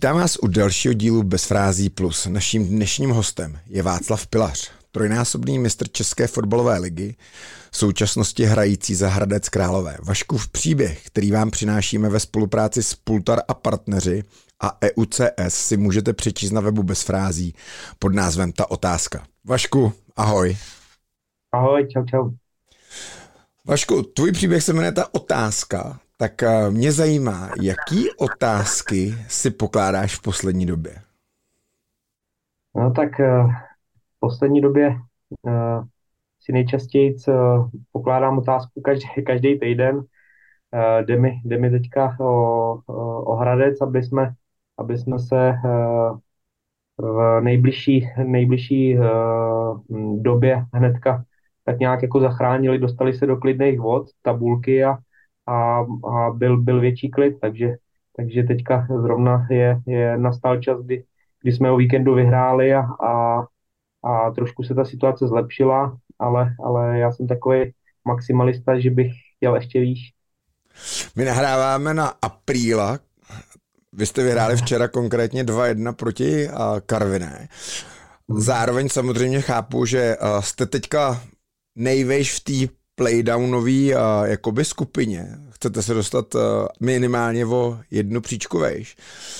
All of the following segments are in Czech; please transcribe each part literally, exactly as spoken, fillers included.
Vítám vás u dalšího dílu Bez frází plus. Naším dnešním hostem je Václav Pilař, trojnásobný mistr České fotbalové ligy, v současnosti hrající za Hradec Králové. Vaškův příběh, který vám přinášíme ve spolupráci s Pultar a partneři a E U C S, si můžete přečíst na webu Bez frází pod názvem Ta otázka. Vašku, ahoj. Ahoj, čau, čau. Vašku, tvůj příběh se jmenuje Ta otázka, tak mě zajímá, jaký otázky si pokládáš v poslední době? No tak v poslední době si nejčastěji pokládám otázku každý, každý týden. Jde mi, jde mi teďka o, o Hradec, aby jsme, aby jsme se v nejbližší, nejbližší době hnedka tak nějak jako zachránili, dostali se do klidných vod, tabulky a, a, a byl, byl větší klid, takže, takže teďka zrovna je, je nastal čas, kdy, kdy jsme o víkendu vyhráli a, a, a trošku se ta situace zlepšila, ale, ale já jsem takový maximalista, že bych chtěl ještě výš. My nahráváme na apríla. Vy jste vyhráli včera konkrétně dva jedna proti Karviné. Zároveň samozřejmě chápu, že jste teďka nejvejš v té playdownové jakoby skupině. Chcete se dostat minimálně o jednu příčku vejš.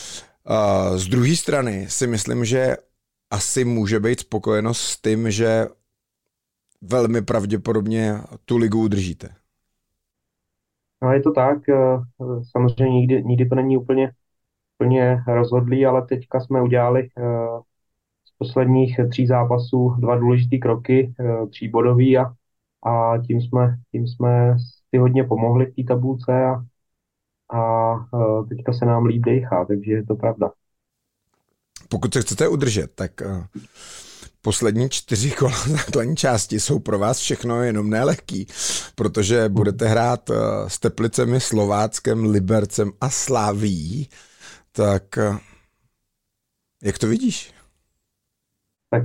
Z druhé strany si myslím, že asi může být spokojenost s tím, že velmi pravděpodobně tu ligu udržíte. No je to tak, samozřejmě nikdy, nikdy to není úplně, úplně rozhodlý, ale teďka jsme udělali z posledních tří zápasů dva důležitý kroky, tříbodový a, a tím jsme, tím jsme si hodně pomohli v té tabulce a, a teďka se nám líp dejchá, takže je to pravda. Pokud se chcete udržet, tak poslední čtyři kola základní části jsou pro vás všechno jenom nelehký, protože budete hrát s Teplicemi, Slováckem, Libercem a Slavií. Tak jak to vidíš? Tak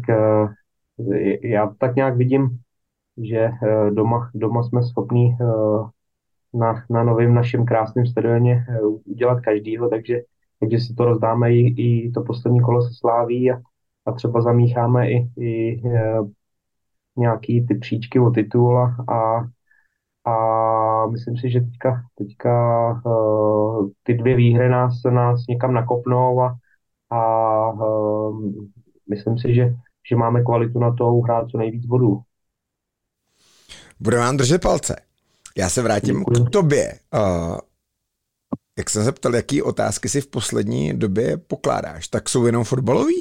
já tak nějak vidím, že doma, doma jsme schopní na, na novém našem krásném stadioně udělat každýho, takže, takže si to rozdáme i, i to poslední kolo se Slaví a, a třeba zamícháme i, i nějaký ty příčky o titul a, a, a myslím si, že teďka, teďka uh, ty dvě výhry nás, nás někam nakopnou a, a uh, myslím si, že, že máme kvalitu na to hrát co nejvíc bodů. Budeme vám držet palce. Já se vrátím Děkuji. K tobě. Uh, jak jsem se ptal, jaký otázky si v poslední době pokládáš, tak jsou jenom fotbalový?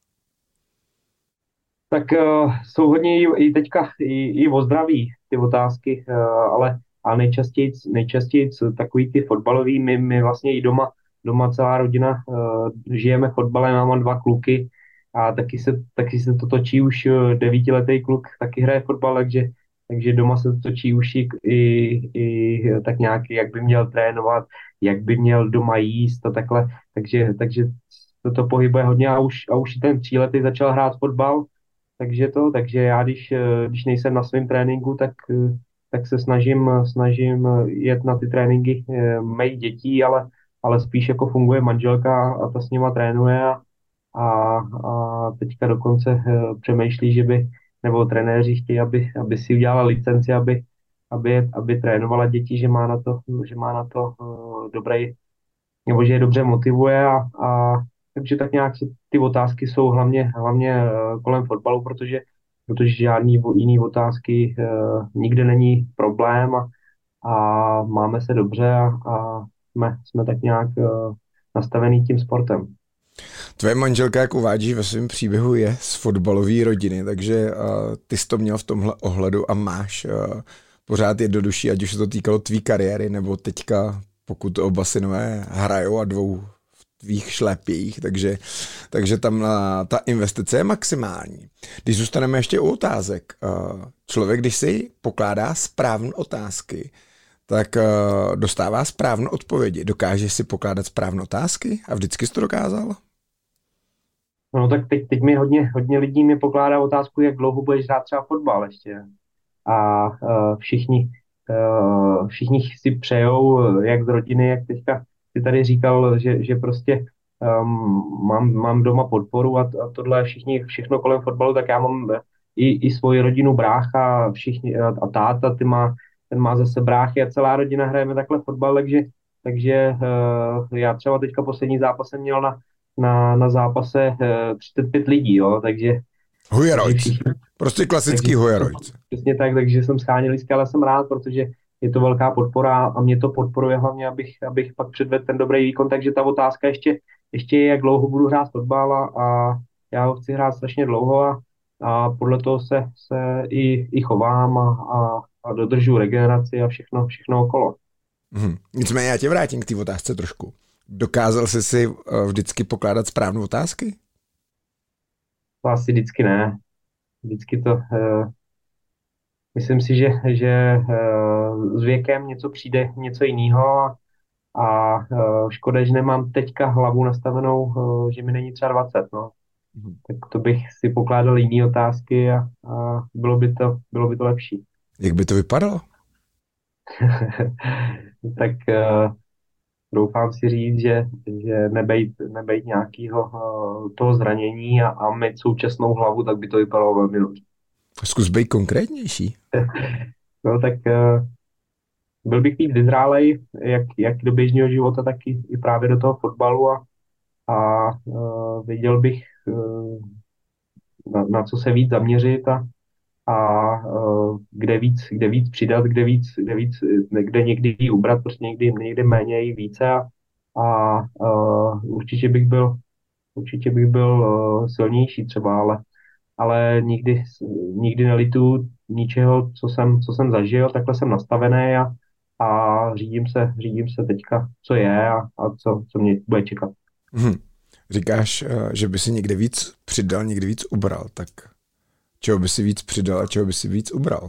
Tak uh, jsou hodně i, i teďka i, i o zdraví ty otázky, uh, ale, ale nejčastěji, nejčastěji takový ty fotbalový, my, my vlastně i doma, doma celá rodina uh, žijeme fotbalem, mám dva kluky a taky se, taky se to točí už devítiletý kluk, taky hraje fotbal, takže, takže doma se to točí už i, i, i tak nějak, jak by měl trénovat, jak by měl doma jíst a takhle, takže, takže to, to pohybuje hodně a už, a už ten tříletý začal hrát fotbal. Takže to, takže já když, když nejsem na svém tréninku, tak, tak se snažím, snažím jet na ty tréninky mých dětí, ale, ale spíš jako funguje manželka a ta s nima trénuje a, a, a teďka dokonce přemýšlí, že by, nebo trenéři chtějí, aby, aby si udělala licenci, aby, aby, aby trénovala děti, že má na to, že má na to dobrý, nebo že je dobře motivuje a, a takže tak nějak ty otázky jsou hlavně, hlavně kolem fotbalu, protože, protože žádný jiný otázky uh, nikde není problém a, a máme se dobře a, a jsme, jsme tak nějak uh, nastavený tím sportem. Tvoje manželka, jak uvádíš ve svém příběhu, je z fotbalové rodiny, takže uh, ty jsi to měl v tomhle ohledu a máš uh, pořád jednodušší, ať už se to týkalo tvý kariéry, nebo teďka, pokud oba synové hrajou a dvou tvých šlepích, takže, takže tam ta investice je maximální. Když zůstaneme ještě u otázek, člověk, když si pokládá správné otázky, tak dostává správné odpovědi. Dokážeš si pokládat správné otázky? A vždycky jsi to dokázal? No tak teď, teď mi hodně, hodně lidí mi pokládá otázku, jak dlouho budeš hrát třeba fotbal ještě. A uh, všichni, uh, všichni si přejou, jak z rodiny, jak teďka ty tady říkal, že, že prostě um, mám, mám doma podporu a, a tohle všichni, všechno kolem fotbalu, tak já mám i, i svoji rodinu, brácha, všichni a, a táta, ty má, ten má zase bráchy a celá rodina hrajeme takhle fotbal, takže, takže uh, já třeba teďka poslední zápas jsem měl na, na, na zápase uh, třicet pět lidí, jo, takže, takže Hujerojc. všichni, Prostě klasický takže Hujerojc. přesně tak, takže jsem scháněl lístky, ale jsem rád, protože je to velká podpora a mě to podporuje hlavně, abych, abych pak předvedl ten dobrý výkon, takže ta otázka ještě, ještě je, jak dlouho budu hrát fotbal a, a já ho chci hrát strašně dlouho a, a podle toho se, se i, i chovám a, a, a dodržu regeneraci a všechno, všechno okolo. Mhm. Nicméně já tě vrátím k té otázce trošku. Dokázal jsi si uh, vždycky pokládat správné otázky? To asi vždycky ne. Vždycky to... Uh, myslím si, že, že uh, s věkem něco přijde, něco jiného a, a uh, škoda, že nemám teďka hlavu nastavenou, uh, že mi není třeba dvacet, no. Mhm. Tak to bych si pokládal jiné otázky a, a bylo by to, bylo by to lepší. Jak by to vypadalo? Tak uh, doufám si říct, že, že nebejt, nebejt nějakého uh, toho zranění a, a mít současnou hlavu, tak by to vypadalo velmi dobře. Zkus být konkrétnější. No tak uh, byl bych víc vyzrálej, jak, jak do běžného života, tak i, i právě do toho fotbalu a, a uh, věděl bych, uh, na, na co se víc zaměřit a, a uh, kde víc, kde víc přidat, kde víc, kde víc, kde někdy ubrat, prostě někdy, někdy méně i více a, a uh, určitě bych byl, určitě bych byl uh, silnější třeba, ale, ale nikdy, nikdy nelituju ničeho, co jsem, co jsem zažil, takhle jsem nastavený a, a řídím se, řídím se teďka, co je a, a co, co mě bude čekat. Mhm. Říkáš, že by si někde víc přidal, někde víc ubral, tak čeho by si víc přidal a čeho by si víc ubral?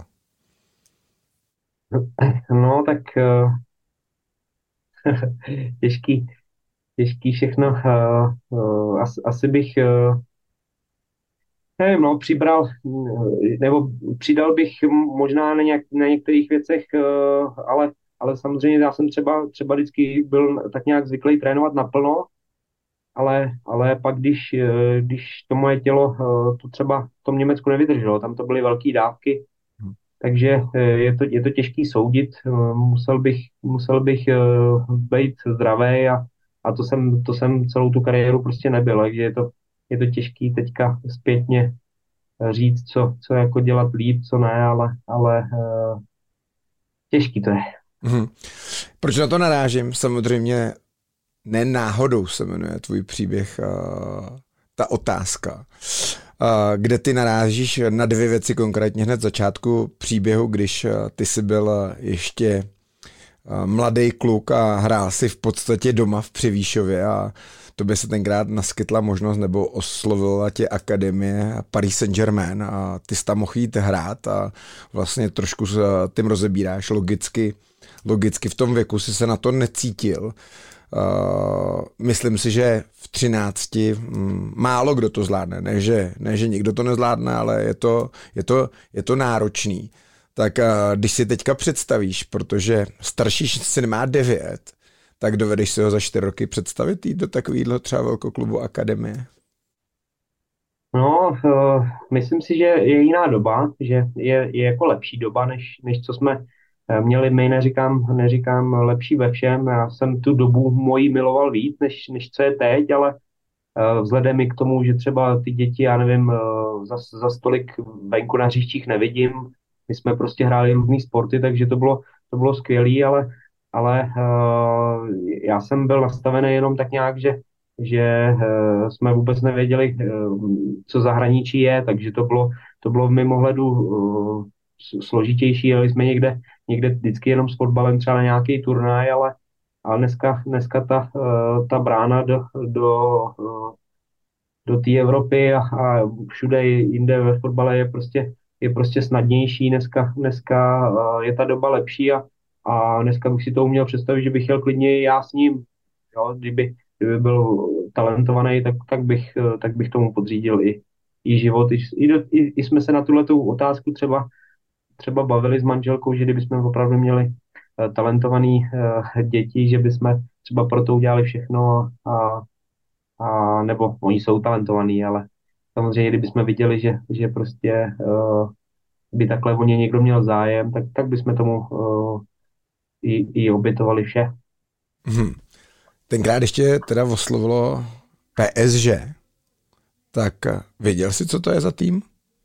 No, tak uh, těžký, těžký všechno. Uh, uh, asi, asi bych, uh, nevím, no, přibral, uh, nebo přidal bych možná na, nějak, na některých věcech, uh, ale, ale samozřejmě já jsem třeba, třeba vždycky byl tak nějak zvyklý trénovat naplno, ale, ale pak, když, uh, když to moje tělo uh, to třeba v tom Německu nevydrželo, tam to byly velké dávky, takže je to, je to těžký soudit, musel bych, musel bych být zdravý a, a to jsem, to jsem celou tu kariéru prostě nebyl, takže je to, je to těžký teďka zpětně říct, co, co jako dělat líp, co ne, ale, ale těžký to je. Mhm. Proč na to narážím? Samozřejmě ne náhodou se jmenuje tvůj příběh, ta otázka, kde ty narážíš na dvě věci konkrétně hned v začátku příběhu, když ty jsi byl ještě mladý kluk a hrál si v podstatě doma v Přivýšově a tobě se tenkrát naskytla možnost nebo oslovila tě akademie Paris Saint-Germain a ty jsi tam mohl jít hrát a vlastně trošku tím rozebíráš logicky, logicky v tom věku si se na to necítil. Uh, myslím si, že v třinácti mm, málo kdo to zvládne, ne že, ne, že nikdo to nezvládne, ale je to, je to, je to náročný. Tak uh, když si teďka představíš, protože starší syn má devět, tak dovedeš si ho za čtyři roky představit jít do takového třeba velkoklubu akademie? No, uh, myslím si, že je jiná doba, že je, je jako lepší doba, než, než co jsme měli my, neříkám, neříkám lepší ve všem, já jsem tu dobu moji miloval víc, než, než co je teď, ale uh, vzhledem i k tomu, že třeba ty děti, já nevím, uh, za, za stolik venku na hřištích nevidím, my jsme prostě hráli různý sporty, takže to bylo, to bylo skvělé, ale, ale uh, já jsem byl nastavený jenom tak nějak, že, že uh, jsme vůbec nevěděli, uh, co zahraničí je, takže to bylo, to bylo v mém ohledu uh, složitější, jeli jsme někde, někde vždycky jenom s fotbalem třeba na nějaký turnaj, ale, ale dneska, dneska ta, ta brána do, do, do té Evropy a, a všude jinde ve fotbale je prostě, je prostě snadnější, dneska, dneska je ta doba lepší a, a dneska bych si to uměl představit, že bych jel klidně já s ním, jo, kdyby, kdyby byl talentovaný, tak, tak, bych, tak bych tomu podřídil i, i život, i, i, i, i jsme se na tuhletu otázku třeba třeba bavili s manželkou, že kdybychom opravdu měli uh, talentovaný uh, děti, že bychom třeba pro to udělali všechno a, a nebo oni jsou talentovaní, ale samozřejmě, kdybychom viděli, že, že prostě uh, by takhle o ně někdo měl zájem, tak, tak bychom tomu uh, i, i obětovali vše. Hmm. Tenkrát ještě teda oslovilo P S G, tak věděl jsi, co to je za tým?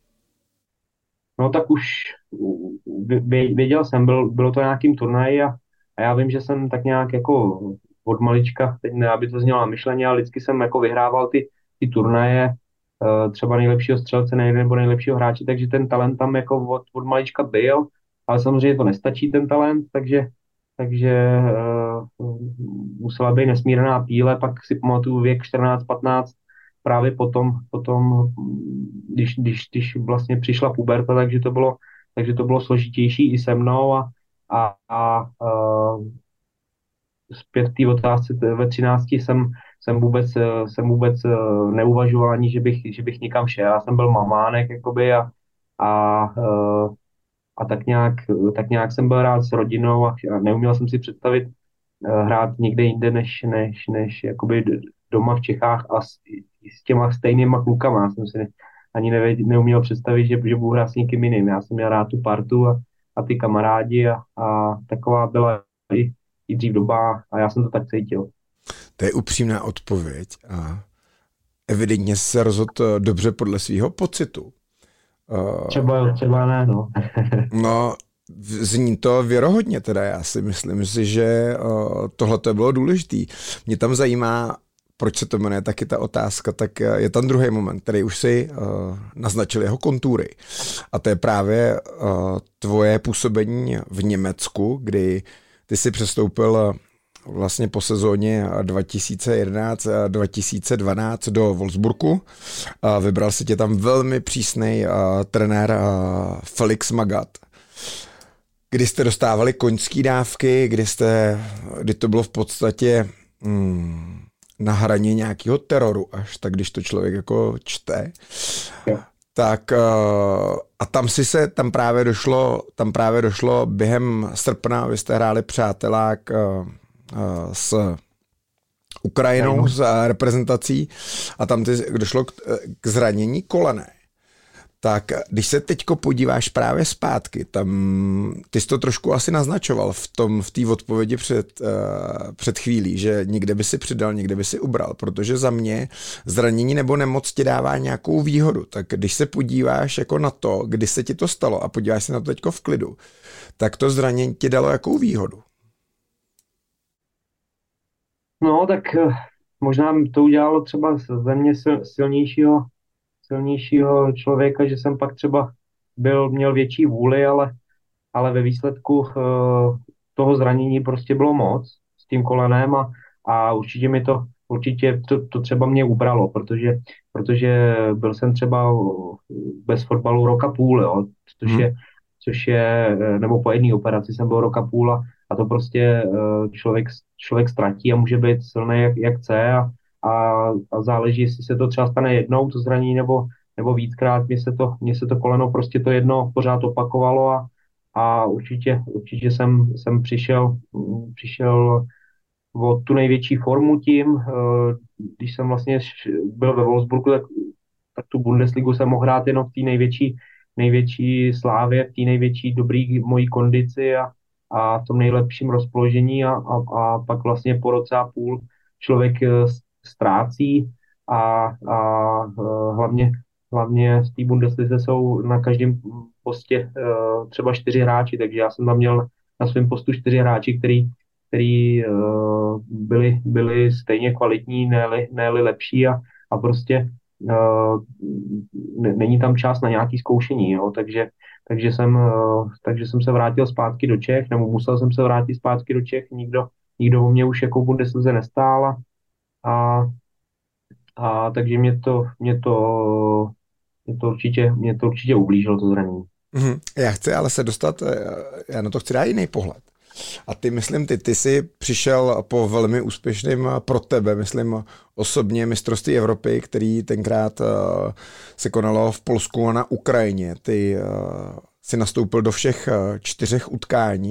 No tak už vě- věděl jsem, byl, bylo to nějakým turnaji a, a já vím, že jsem tak nějak jako od malička, teď ne, aby to znělo na myšlení, ale vždycky jsem jako vyhrával ty, ty turnaje, eh, třeba nejlepšího střelce nej, nebo nejlepšího hráče, takže ten talent tam jako od, od malička byl, ale samozřejmě to nestačí ten talent, takže, takže uh, musela být nesmírná píle, pak si pamatuju věk čtrnáct patnáct, právě potom, potom když, když, když vlastně přišla puberta, takže to bylo, takže to bylo složitější i se mnou a, a, a, a zpět k té otázce ve třinácti jsem, jsem vůbec, jsem vůbec neuvažoval ani, že bych, že bych někam šel. Já jsem byl mamánek jakoby a, a, a tak, nějak, tak nějak jsem byl rád s rodinou a neuměl jsem si představit hrát někde jinde než, než, než jakoby doma v Čechách a s, s těma stejnýma klukama. Já jsem si ani nevěděl, neuměl představit, že, že budu hrát s někým jiným. Já jsem měl rád tu partu a, a ty kamarádi a, a taková byla i, i dřív doba a já jsem to tak cítil. To je upřímná odpověď a evidentně se rozhodl dobře podle svého pocitu. Třeba, třeba ne, no. No, zní to věrohodně teda, já si myslím si, že tohle to bylo důležitý. Mě tam zajímá, proč se to jmenuje taky ta otázka, tak je tam druhý moment, který už si naznačil jeho kontury. A to je právě tvoje působení v Německu, kdy ty si přestoupil vlastně po sezóně dva tisíce jedenáct dva tisíce dvanáct do Wolfsburgu. Vybral si tě tam velmi přísnej trenér Felix Magath, kdy jste dostávali koňský dávky, kdy, jste, kdy to bylo v podstatě hmm, na hraně nějakého teroru, až tak, když to člověk jako čte. Tak a tam si se, tam právě došlo, tam právě došlo během srpna, vy jste hráli přátelák s Ukrajinou, s reprezentací a tam ty, došlo k, k zranění kolene. Tak když se teďko podíváš právě zpátky, tam ty jsi to trošku asi naznačoval v tom, v té odpovědi před, uh, před chvílí, že někde by si přidal, někde by si ubral, protože za mě zranění nebo nemoc ti dává nějakou výhodu. Tak když se podíváš jako na to, kdy se ti to stalo a podíváš se na to teďko v klidu, tak to zranění ti dalo jakou výhodu? No, tak možná to udělalo třeba ze mě silnějšího silnějšího člověka, že jsem pak třeba byl, měl větší vůli, ale, ale ve výsledku uh, toho zranění prostě bylo moc s tím kolenem a, a určitě mi to, určitě to, to třeba mě ubralo, protože, protože byl jsem třeba bez fotbalu roka půl, jo, což je, což je, nebo po jedné operaci jsem byl roka půl a, a to prostě uh, člověk, člověk ztratí a může být silný jak, jak chce a A, a záleží, jestli se to třeba stane jednou, to zranění, nebo, nebo víckrát. Mně se, to, mně se to koleno prostě to jedno pořád opakovalo a, a určitě, určitě jsem, jsem přišel, přišel o tu největší formu tím, když jsem vlastně byl ve Wolfsburgu, tak, tak tu Bundesligu jsem mohl hrát jenom v té největší, největší slávě, v té největší dobrý mojí kondici a, a v tom nejlepším rozpoložení a, a, a pak vlastně po roce a půl člověk ztrácí a, a hlavně, hlavně v té Bundeslize jsou na každém postě uh, třeba čtyři hráči, takže já jsem tam měl na svém postu čtyři hráči, který, který uh, byli, byli stejně kvalitní, ne-li, ne-li lepší a, a prostě uh, není tam čas na nějaké zkoušení, jo? Takže, takže, jsem, uh, takže jsem se vrátil zpátky do Čech, nebo musel jsem se vrátit zpátky do Čech, nikdo, nikdo o mě už jako Bundeslize nestál a, a takže mě to, mě to, mě to určitě, mě to určitě ublížilo, to zranění. Mm-hmm. Já chci ale se dostat, já na to chci dát jiný pohled. A ty, myslím, ty, ty jsi přišel po velmi úspěšným pro tebe, myslím, osobně mistrovství Evropy, který tenkrát uh, se konalo v Polsku a na Ukrajině. Ty uh, si nastoupil do všech uh, čtyřech utkání,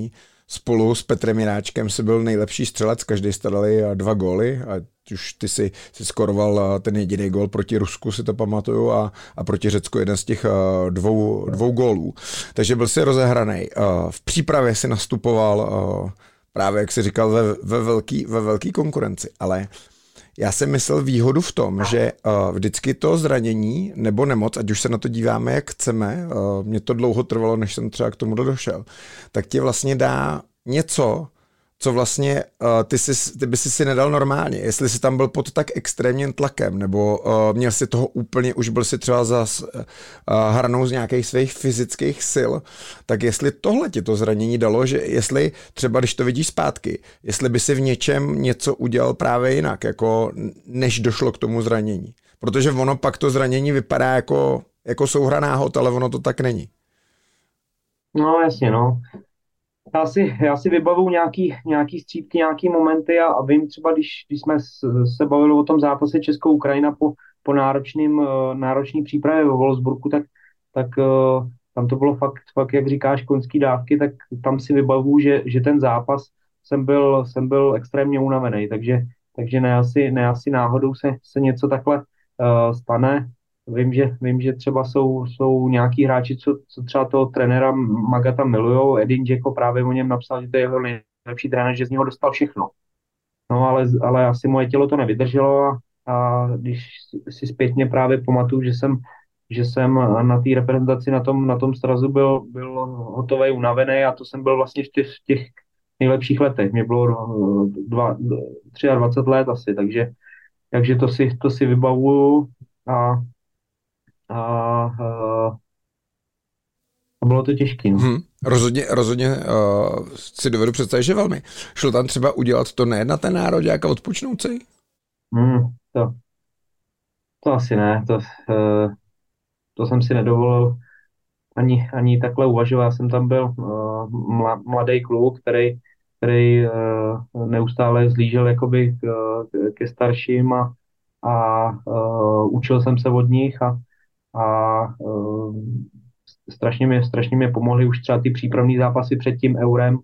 spolu s Petrem Jiráčkem si byl nejlepší střelec, každý jste dali dva góly a už ty si, si skoroval ten jediný gól proti Rusku, si to pamatuju, a, a proti Řecku jeden z těch dvou, dvou gólů. Takže byl si rozehranej. V přípravě si nastupoval právě, jak jsi říkal, ve, ve, velký, ve velký konkurenci, ale já jsem myslel výhodu v tom, že uh, vždycky to zranění nebo nemoc, ať už se na to díváme, jak chceme, uh, mě to dlouho trvalo, než jsem třeba k tomu došel, tak ti vlastně dá něco, co vlastně uh, ty, si, ty by si si nedal normálně. Jestli jsi tam byl pod tak extrémním tlakem, nebo uh, měl si toho úplně, už byl si třeba za uh, hranou z nějakých svých fyzických sil, tak jestli tohle ti to zranění dalo, že jestli třeba, když to vidíš zpátky, jestli by si v něčem něco udělal právě jinak, jako než došlo k tomu zranění. Protože ono pak to zranění vypadá jako, jako souhra náhod, ale ono to tak není. No jasně, no. Já si, já si vybavuju nějaký, nějaký střípky, nějaký momenty a, a vím třeba, když, když jsme se bavili o tom zápase Česko-Ukrajina po, po náročným, náročný přípravě ve Wolfsburgu, tak, tak tam to bylo fakt, fakt, jak říkáš, koňský dávky, tak tam si vybavuju, že, že ten zápas jsem byl, jsem byl extrémně unavený, takže, takže ne asi, ne asi náhodou se, se něco takhle uh, stane. Vím, že, vím, že třeba jsou, jsou nějaký hráči, co, co třeba toho trenéra Magata milujou. Edin Dzeko právě o něm napsal, že to je jeho nejlepší trenér, že z něho dostal všechno. No ale, ale asi moje tělo to nevydrželo a, a když si zpětně právě pamatuju, že jsem, že jsem na té reprezentaci na tom, na tom strazu byl, byl hotový, unavený a to jsem byl vlastně v těch, v těch nejlepších letech. Mě bylo dva, dvacet tři let asi, takže, takže to, si, to si vybavuju a A, a bylo to těžké. No. Hmm, rozhodně rozhodně uh, si dovedu představit, že velmi. Šlo tam třeba udělat to ne na ten nároďák a odpočnout si? Hmm, to, to asi ne. To, uh, to jsem si nedovolil ani, ani takhle uvažovat. Já jsem tam byl uh, mladý kluk, který, který uh, neustále zlížel jakoby k, ke starším a, a uh, učil jsem se od nich a a uh, strašně mě, strašně mě pomohly už třeba ty přípravné zápasy před tím eurem,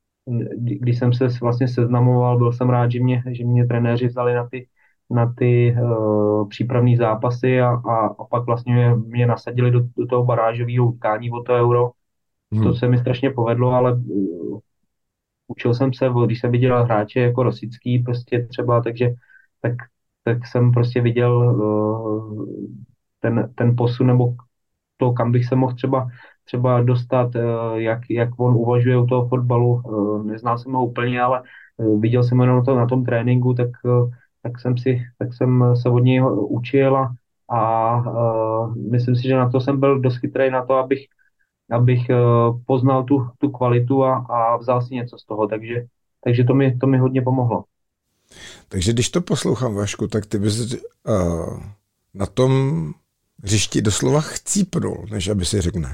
když jsem se vlastně seznamoval, byl jsem rád, že mě, že mě trenéři vzali na ty, na ty uh, přípravné zápasy a, a, a pak vlastně mě, mě nasadili do, do toho barážového utkání o to euro. Hmm. To se mi strašně povedlo, ale uh, učil jsem se, když jsem viděl hráče jako Rosický prostě třeba, takže tak, tak jsem prostě viděl uh, ten, ten posun nebo to, kam bych se mohl třeba, třeba dostat, jak, jak on uvažuje u toho fotbalu. Neznal jsem ho úplně, ale viděl jsem ho na, to, na tom tréninku, tak, tak, jsem si, tak jsem se od něj učil a, a myslím si, že na to jsem byl dost chytrý na to, abych, abych poznal tu, tu kvalitu a, a vzal si něco z toho, takže, takže to, mi, to mi hodně pomohlo. Takže když to poslouchám, Vašku, tak ty bys uh, na tom hřišti doslova chcípnul, než aby si řekl ne.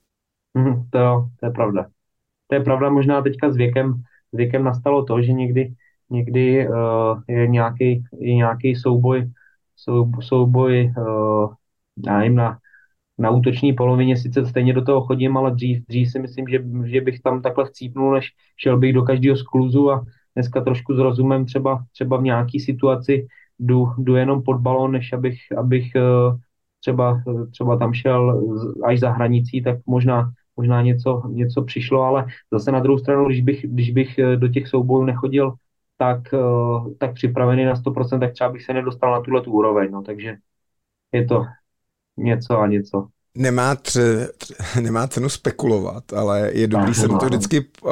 Mm, to jo, to je pravda. To je pravda, možná teďka s věkem, s věkem nastalo to, že někdy, někdy uh, je nějaký je nějaký souboj, sou, souboj uh, já nevím, na, na útoční polovině, sice stejně do toho chodím, ale dřív, dřív si myslím, že, že bych tam takhle chcípnul, než šel bych do každého skluzu a dneska trošku s rozumem třeba, třeba v nějaký situaci jdu, jdu jenom pod balón, než abych, abych uh, Třeba, třeba tam šel až za hranicí, tak možná, možná něco, něco přišlo, ale zase na druhou stranu, když bych, když bych do těch soubojů nechodil tak, tak připravený na sto procent, tak třeba bych se nedostal na tuhle tu úroveň, no, takže je to něco a něco. Nemá, tře, tře, nemá cenu spekulovat, ale je dobrý tak, se na to vždycky uh,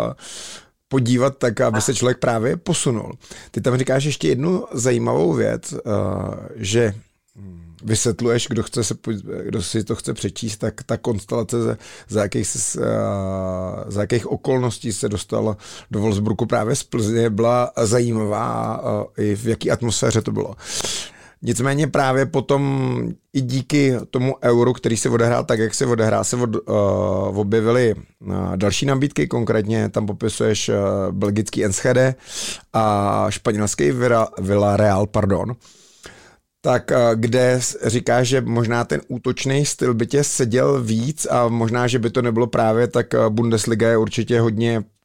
podívat tak, aby se člověk právě posunul. Ty tam říkáš ještě jednu zajímavou věc, uh, že vysvětluješ, kdo, chce se, kdo si to chce přečíst, tak ta konstelace, za, za, jakých, za jakých okolností se dostal do Wolfsburgu právě z Plzně, byla zajímavá i v jaký atmosféře to bylo. Nicméně právě potom i díky tomu euru, který se odehrál tak, jak se odehrál, se od, uh, objevily uh, další nabídky, konkrétně tam popisuješ uh, belgický Enschede a španělský Villarreal, pardon. Tak kde říkáš, že možná ten útočný styl by tě seděl víc a možná, že by to nebylo právě tak Bundesliga je určitě hodně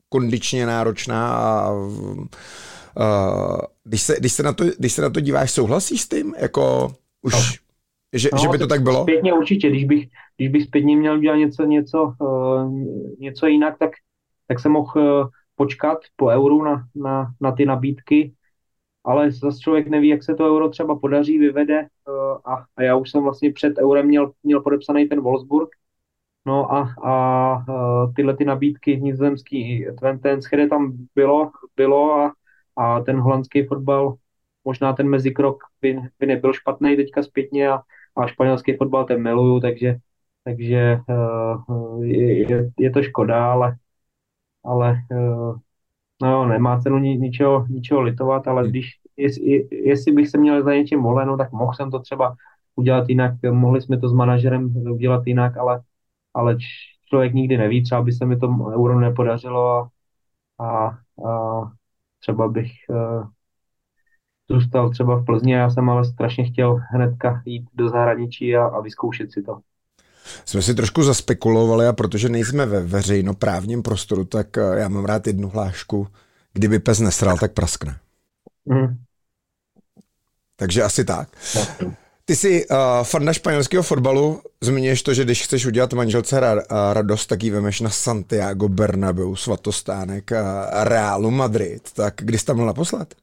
kondičně náročná a uh, když, se, když, se na to, když se na to díváš, souhlasíš s tím? Jako už, no. že, no, že by to tak bylo? Zpětně určitě, když bych, když bych zpětně měl dělat něco, něco, uh, něco jinak, tak, tak jsem mohl uh, počkat po euru na, na, na ty nabídky, ale zase člověk neví, jak se to euro třeba podaří, vyvede uh, a, a já už jsem vlastně před eurem měl, měl podepsaný ten Wolfsburg. No a, a tyhle ty nabídky nizozemský, Twente Enschede tam bylo, bylo a, a ten holandský fotbal, možná ten mezikrok by, by nebyl špatný teďka zpětně a, a španělský fotbal ten miluju, takže, takže uh, je, je, je to škoda, ale, ale uh, no, nemá cenu ni, ničeho, ničeho litovat, ale když, jestli, jestli bych se měl za něčím volen, no, tak mohl jsem to třeba udělat jinak, mohli jsme to s manažerem udělat jinak, ale ale člověk nikdy neví, třeba by se mi to euro nepodařilo a, a, a třeba bych uh, zůstal třeba v Plzni. Já jsem ale strašně chtěl hnedka jít do zahraničí a, a vyzkoušet si to. Jsme si trošku zaspekulovali a protože nejsme ve veřejnoprávním prostoru, tak já mám rád jednu hlášku. Kdyby pes nesral, tak praskne. Mm. Takže asi tak. No. Ty jsi uh, fanda španělského fotbalu, zmiňuješ to, že když chceš udělat manželce ra- radost, tak ji vemeš na Santiago Bernabéu, svatostánek a Realu Madrid. Tak kdy jsi tam byl naposled?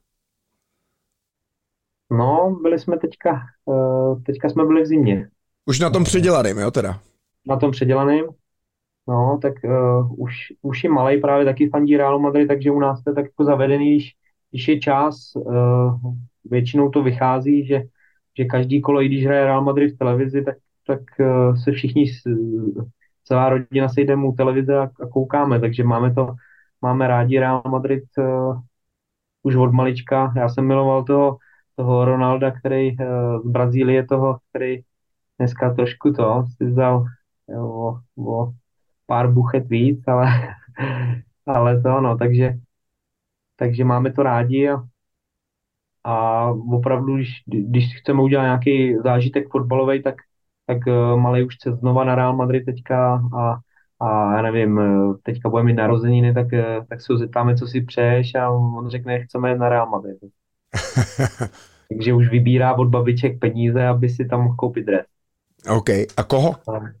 No, byli jsme teďka, uh, teďka jsme byli v zimě. Už na tom předělaným, jo teda? Na tom předělaným, no, tak uh, už, už je malej právě taky fandí Realu Madrid, takže u nás to je tak jako zavedený, když, když je čas, uh, většinou to vychází, že že každý kolo, i když hraje Real Madrid v televizi, tak, tak uh, se všichni, celá rodina sejdeme u televize a, a koukáme, takže máme to, máme rádi Real Madrid uh, už od malička. Já jsem miloval toho, toho Ronalda, který uh, z Brazílie, toho, který dneska trošku to si vzal jo, o, o pár buchet víc, ale, ale to no, takže, takže máme to rádi a A opravdu, když, když chceme udělat nějaký zážitek fotbalový, tak, tak uh, malej už chce znova na Real Madrid teďka a, a já nevím, teďka bude mít narozeniny, tak, tak se ho zeptáme, co si přeješ a on řekne, chceme jít na Real Madrid. Takže už vybírá od babiček peníze, aby si tam mohl koupit dres. OK. A koho?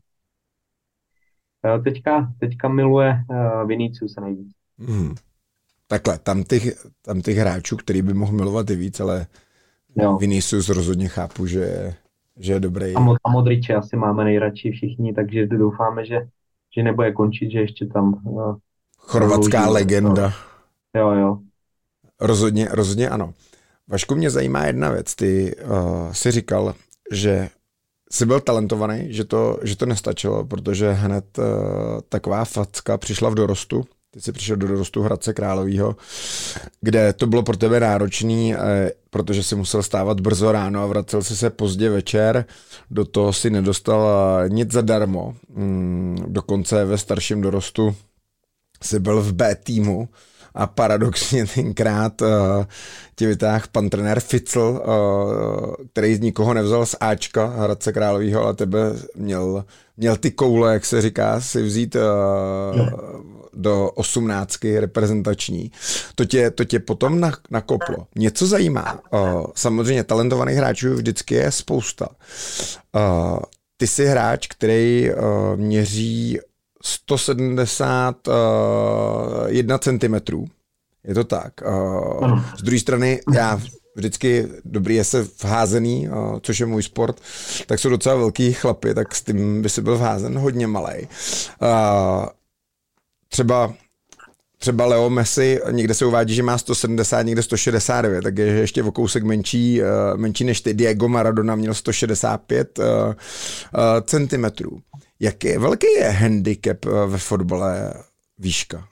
A, teďka, teďka miluje uh, Vinicius nejvíc. Hmm. Takhle, tam těch, tam těch hráčů, který by mohl milovat i víc, ale jo. Vinicius rozhodně chápu, že je, že je dobrý. A, Mo- a Modriče asi máme nejradši všichni, takže doufáme, že, že nebude končit, že ještě tam... Uh, Chorvatská legenda. No. Jo, jo. Rozhodně, rozhodně ano. Vašku, mě zajímá jedna věc. Ty uh, si říkal, že jsi byl talentovaný, že to, že to nestačilo, protože hned uh, taková facka přišla v dorostu. Ty jsi přišel do dorostu Hradce Královýho, kde to bylo pro tebe náročný, protože jsi musel stávat brzo ráno a vracel jsi se pozdě večer. Do toho si nedostal nic zadarmo. Dokonce ve starším dorostu jsi byl v B týmu a paradoxně tenkrát uh, tě vytáhl pan trenér Ficl, uh, který z nikoho nevzal z Ačka Hradce Královýho, ale tebe měl, měl ty koule, jak se říká, si vzít uh, do osmnáctky reprezentační. To tě, to tě potom nakoplo. Mě co zajímá, uh, samozřejmě talentovaných hráčů vždycky je spousta. Uh, ty jsi hráč, který uh, měří sto sedmdesát jedna centimetrů. Je to tak. Uh, z druhé strany, já vždycky dobrý je se vházený, uh, což je můj sport, tak jsou docela velký chlapy, tak s tím by si byl vházen hodně malej. Uh, třeba Třeba Leo Messi, někde se uvádí, že má sto sedmdesát, někde sto šedesát devět, tak je ještě o kousek menší, menší než ty. Diego Maradona měl sto šedesát pět centimetrů. Jak je, velký je handicap ve fotbale výška?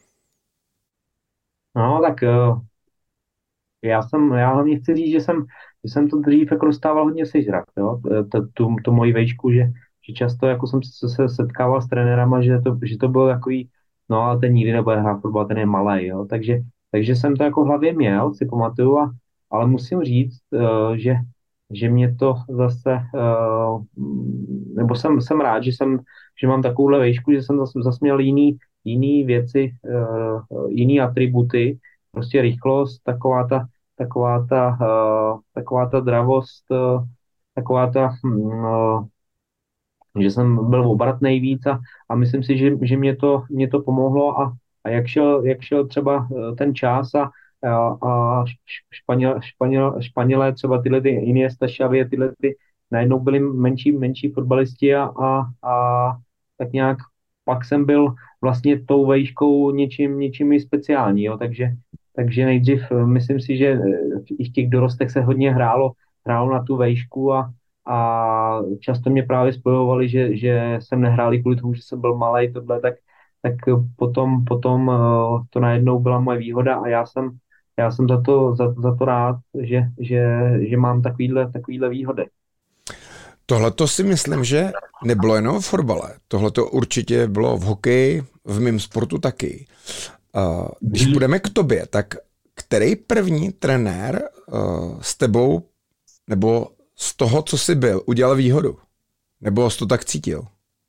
No tak já jsem, já hlavně chci říct, že jsem, že jsem to dřív jako dostával hodně sežrat, jo, tu, tu, tu moji vejšku, že, že často jako jsem se setkával s trenérama, že to, že to bylo takový, no ale ten nikdy nebude hrát fotbal, ten je malej, jo, takže, takže jsem to jako v hlavě měl, si pamatuju, a, ale musím říct, uh, že, že mě to zase, uh, nebo jsem, jsem rád, že jsem, že mám takovouhle vejšku, že jsem zase, zase měl jiný, jiný věci, uh, jiný atributy, prostě rychlost, taková ta, taková ta, uh, taková ta dravost, uh, taková ta, uh, že jsem byl obratnej víc a, a myslím si, že, že mě to, mě to pomohlo a, a jak šel, jak šel třeba eh, ten čas a, a, a Španěl, Španěl, Španělé, třeba tyhle ty Iniesta, Xavi, tyhle ty najednou byli menší, menší fotbalisti a, a, a tak nějak pak jsem byl vlastně tou vejškou něčím, něčím i speciální, jo, takže, takže nejdřív eh, myslím si, že eh, i v těch dorostech se hodně hrálo, hrálo na tu vejšku a a často mě právě spojovali, že, že jsem nehrál kvůli tomu, že jsem byl malý, tohle, tak, tak potom, potom eh, to najednou byla moje výhoda a já jsem, já jsem za to, za, za to rád, že, že, že mám takovýhle, takovýhle výhody. Tohle to si myslím, že nebylo jenom v fotbale. Tohle to určitě bylo v hokeji, v mém sportu taky. Když půjdeme k tobě, tak který první trenér s tebou nebo z toho, co jsi byl, udělal výhodu? Nebo jsi to tak cítil?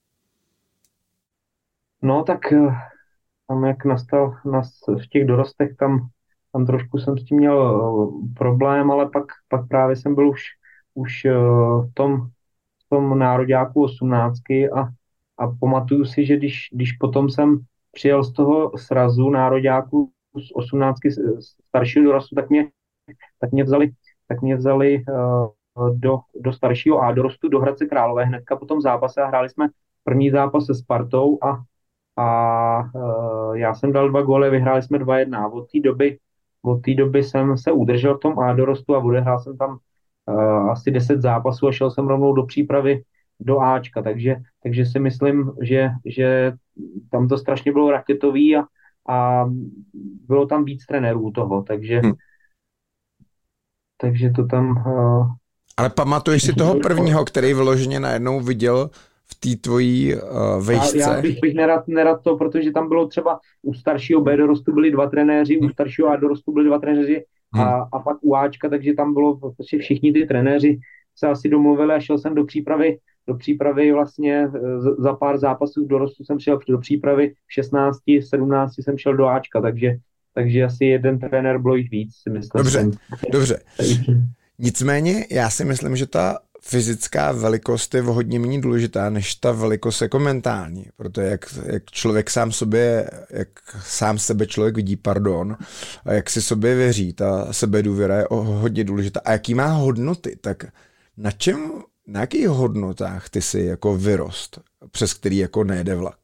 No tak tam, jak nastal nas v těch dorostech, tam, tam trošku jsem s tím měl problém, ale pak, pak právě jsem byl už, už v tom, v tom nároďáku osmnáctky a, a pamatuju si, že když, když potom jsem přijel z toho srazu nároďáku z osmnáctky staršího dorostu, tak mě, tak mě vzali, tak mě vzali do, do staršího A dorostu, do Hradce Králové hnedka po tom zápase a hráli jsme první zápas se Spartou a, a uh, já jsem dal dva góly, vyhráli jsme dva jedna. Od té doby, od té doby jsem se udržel v tom A dorostu a odehrál jsem tam uh, asi deset zápasů a šel jsem rovnou do přípravy do Ačka, takže, takže si myslím, že, že tam to strašně bylo raketový a, a bylo tam víc trenérů toho, takže, hmm. takže to tam uh, ale pamatuješ si toho prvního, který vyloženě najednou viděl v té tvojí uh, vejšce? Já, já bych, bych nerad, nerad to, protože tam bylo třeba u staršího B dorostu byli dva trenéři, hmm. u staršího A dorostu byli dva trenéři a, hmm. a pak u Ačka, takže tam bylo prostě všichni ty trenéři se asi domluvili a šel jsem do přípravy, do přípravy vlastně za pár zápasů dorostu jsem šel do přípravy, v šestnácti, v sedmnácti jsem šel do Ačka, takže, takže asi jeden trenér bylo jich víc, si myslím. Dobře, dobře. Nicméně já si myslím, že ta fyzická velikost je hodně méně důležitá, než ta velikost jako mentální, protože jak, jak člověk sám sobě, jak sám sebe člověk vidí, pardon, a jak si sobě věří, ta sebedůvěra je hodně důležitá. A jaký má hodnoty, tak na čem, na jakých hodnotách ty jsi jako vyrost, přes který jako nejde vlak?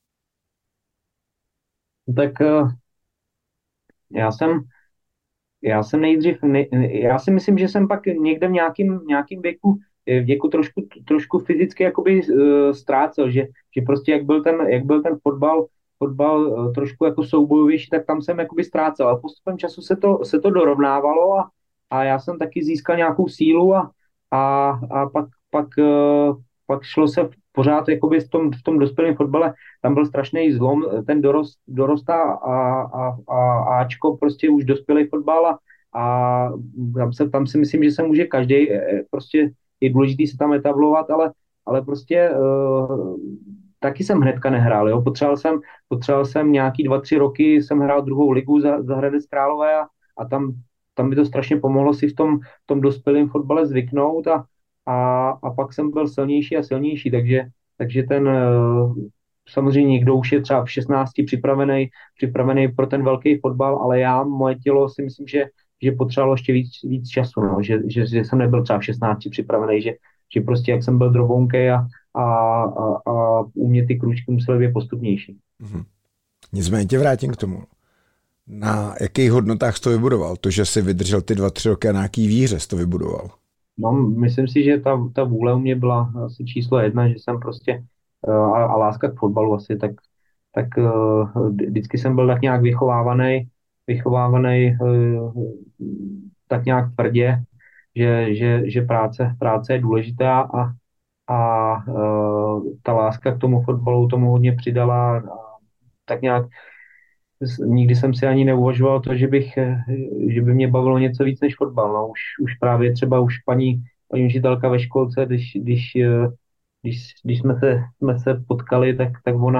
Tak já jsem Já jsem nejdřív, ne, já si myslím, že jsem pak někde v nějakým, nějakým věku, věku trošku, trošku fyzicky jakoby uh, ztrácel, že, že prostě jak byl ten, jak byl ten fotbal, fotbal uh, trošku jako soubojovější, tak tam jsem jakoby ztrácel. A postupem času se to, se to dorovnávalo a, a já jsem taky získal nějakou sílu a, a, a pak, pak, uh, pak šlo se pořád jakoby v tom, v tom dospělém fotbale, tam byl strašný zlom, ten dorost, dorostá a, a, a Ačko, prostě už dospělý fotbal a, a tam, se, tam si myslím, že se může každý, prostě je důležitý se tam etablovat, ale, ale prostě uh, taky jsem hnedka nehrál, jo, potřeboval jsem, potřeboval jsem nějaký dva, tři roky, jsem hrál druhou ligu za, za Hradec Králové a, a tam, tam mi to strašně pomohlo si v tom, v tom dospělém fotbale zvyknout a A, a pak jsem byl silnější a silnější, takže, takže ten samozřejmě někdo už je třeba v šestnácti připravený, připravený pro ten velký fotbal, ale já, moje tělo si myslím, že, že potřebovalo ještě víc, víc času, no, že, že, že jsem nebyl třeba v šestnácti připravený, že, že prostě jak jsem byl drobounkej a, a, a, a u mě ty krůčky musely být postupnější. Mhm. Nicméně tě vrátím k tomu. Na jakých hodnotách jsi to vybudoval? To, že jsi vydržel ty dva, tři roky a na jaký víře jsi to vybudoval? No, myslím si, že ta, ta vůle u mě byla asi číslo jedna, že jsem prostě a, a láska k fotbalu asi, tak, tak vždycky jsem byl tak nějak vychovávaný, vychovávaný tak nějak tvrdě, že, že, že práce, práce je důležitá a, a ta láska k tomu fotbalu tomu hodně přidala a tak nějak nikdy jsem si ani neuvažoval to, že bych, že by mě bavilo něco víc než fotbal. No, už, už právě třeba už paní, paní učitelka ve školce, když, když, když, když jsme, se, jsme se potkali, tak, tak ona,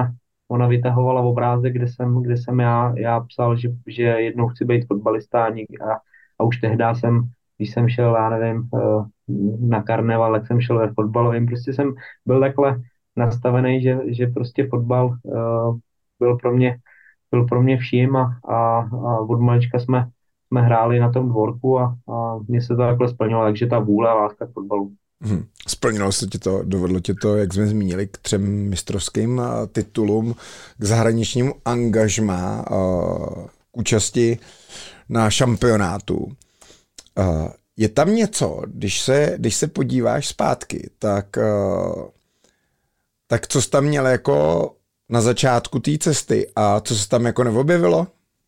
ona vytahovala obrázek, kde jsem, kde jsem já, já psal, že, že jednou chci být fotbalista a, nik- a, a už tehdy jsem, když jsem šel, já nevím, eh, na karneval, tak jsem šel ve fotbalovém. Prostě jsem byl takhle nastavený, že, že prostě fotbal eh, byl pro mě, byl pro mě vším a, a, a od malička jsme, jsme hráli na tom dvorku a, a mně se to takhle splnilo, takže ta vůle a láska k fotbalu. Hmm. Splnilo se ti to, dovedlo tě to, jak jsme zmínili, k třem mistrovským uh, titulům, k zahraničnímu angažmá, uh, k účasti na šampionátu. Uh, je tam něco, když se, když se podíváš zpátky, tak, uh, tak co jsi tam měl jako na začátku té cesty a co se tam jako neobjevilo?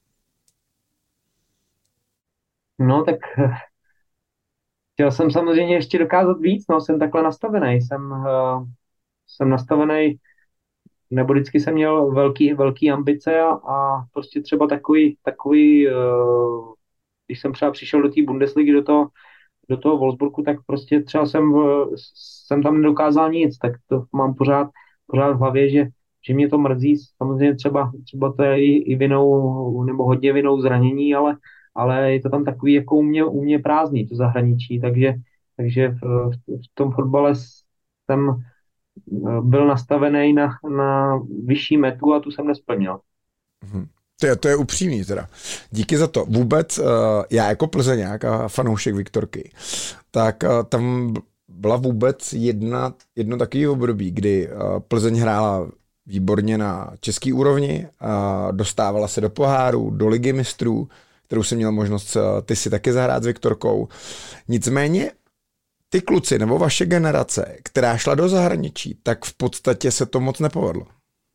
No tak chtěl jsem samozřejmě ještě dokázat víc, no, jsem takhle nastavený, jsem, uh, jsem nastavený, nebo vždycky jsem měl velký, velký ambice a, a prostě třeba takový, takový uh, když jsem třeba přišel do té Bundesligy, do toho, do toho Wolfsburgu, tak prostě třeba jsem, uh, jsem tam nedokázal nic, tak to mám pořád, pořád v hlavě, že, že mě to mrzí, samozřejmě třeba, třeba to je i, i vinou, nebo hodně vinou zranění, ale ale je to tam takový jako u mě, u mě prázdný, to zahraničí, takže, takže v, v tom fotbale jsem eh, byl nastavený na, na vyšší metu a tu jsem nesplnil. Hmm. To je, to je upřímný teda. Díky za to. Vůbec uh, já jako Plzeňák a fanoušek Viktorky, tak uh, tam byla vůbec jedna, jedno takové období, kdy uh, Plzeň hrála výborně na český úrovni, uh, dostávala se do poháru, do ligy mistrů, kterou jsem měl možnost uh, ty si taky zahrát s Viktorkou. Nicméně ty kluci nebo vaše generace, která šla do zahraničí, tak v podstatě se to moc nepovedlo.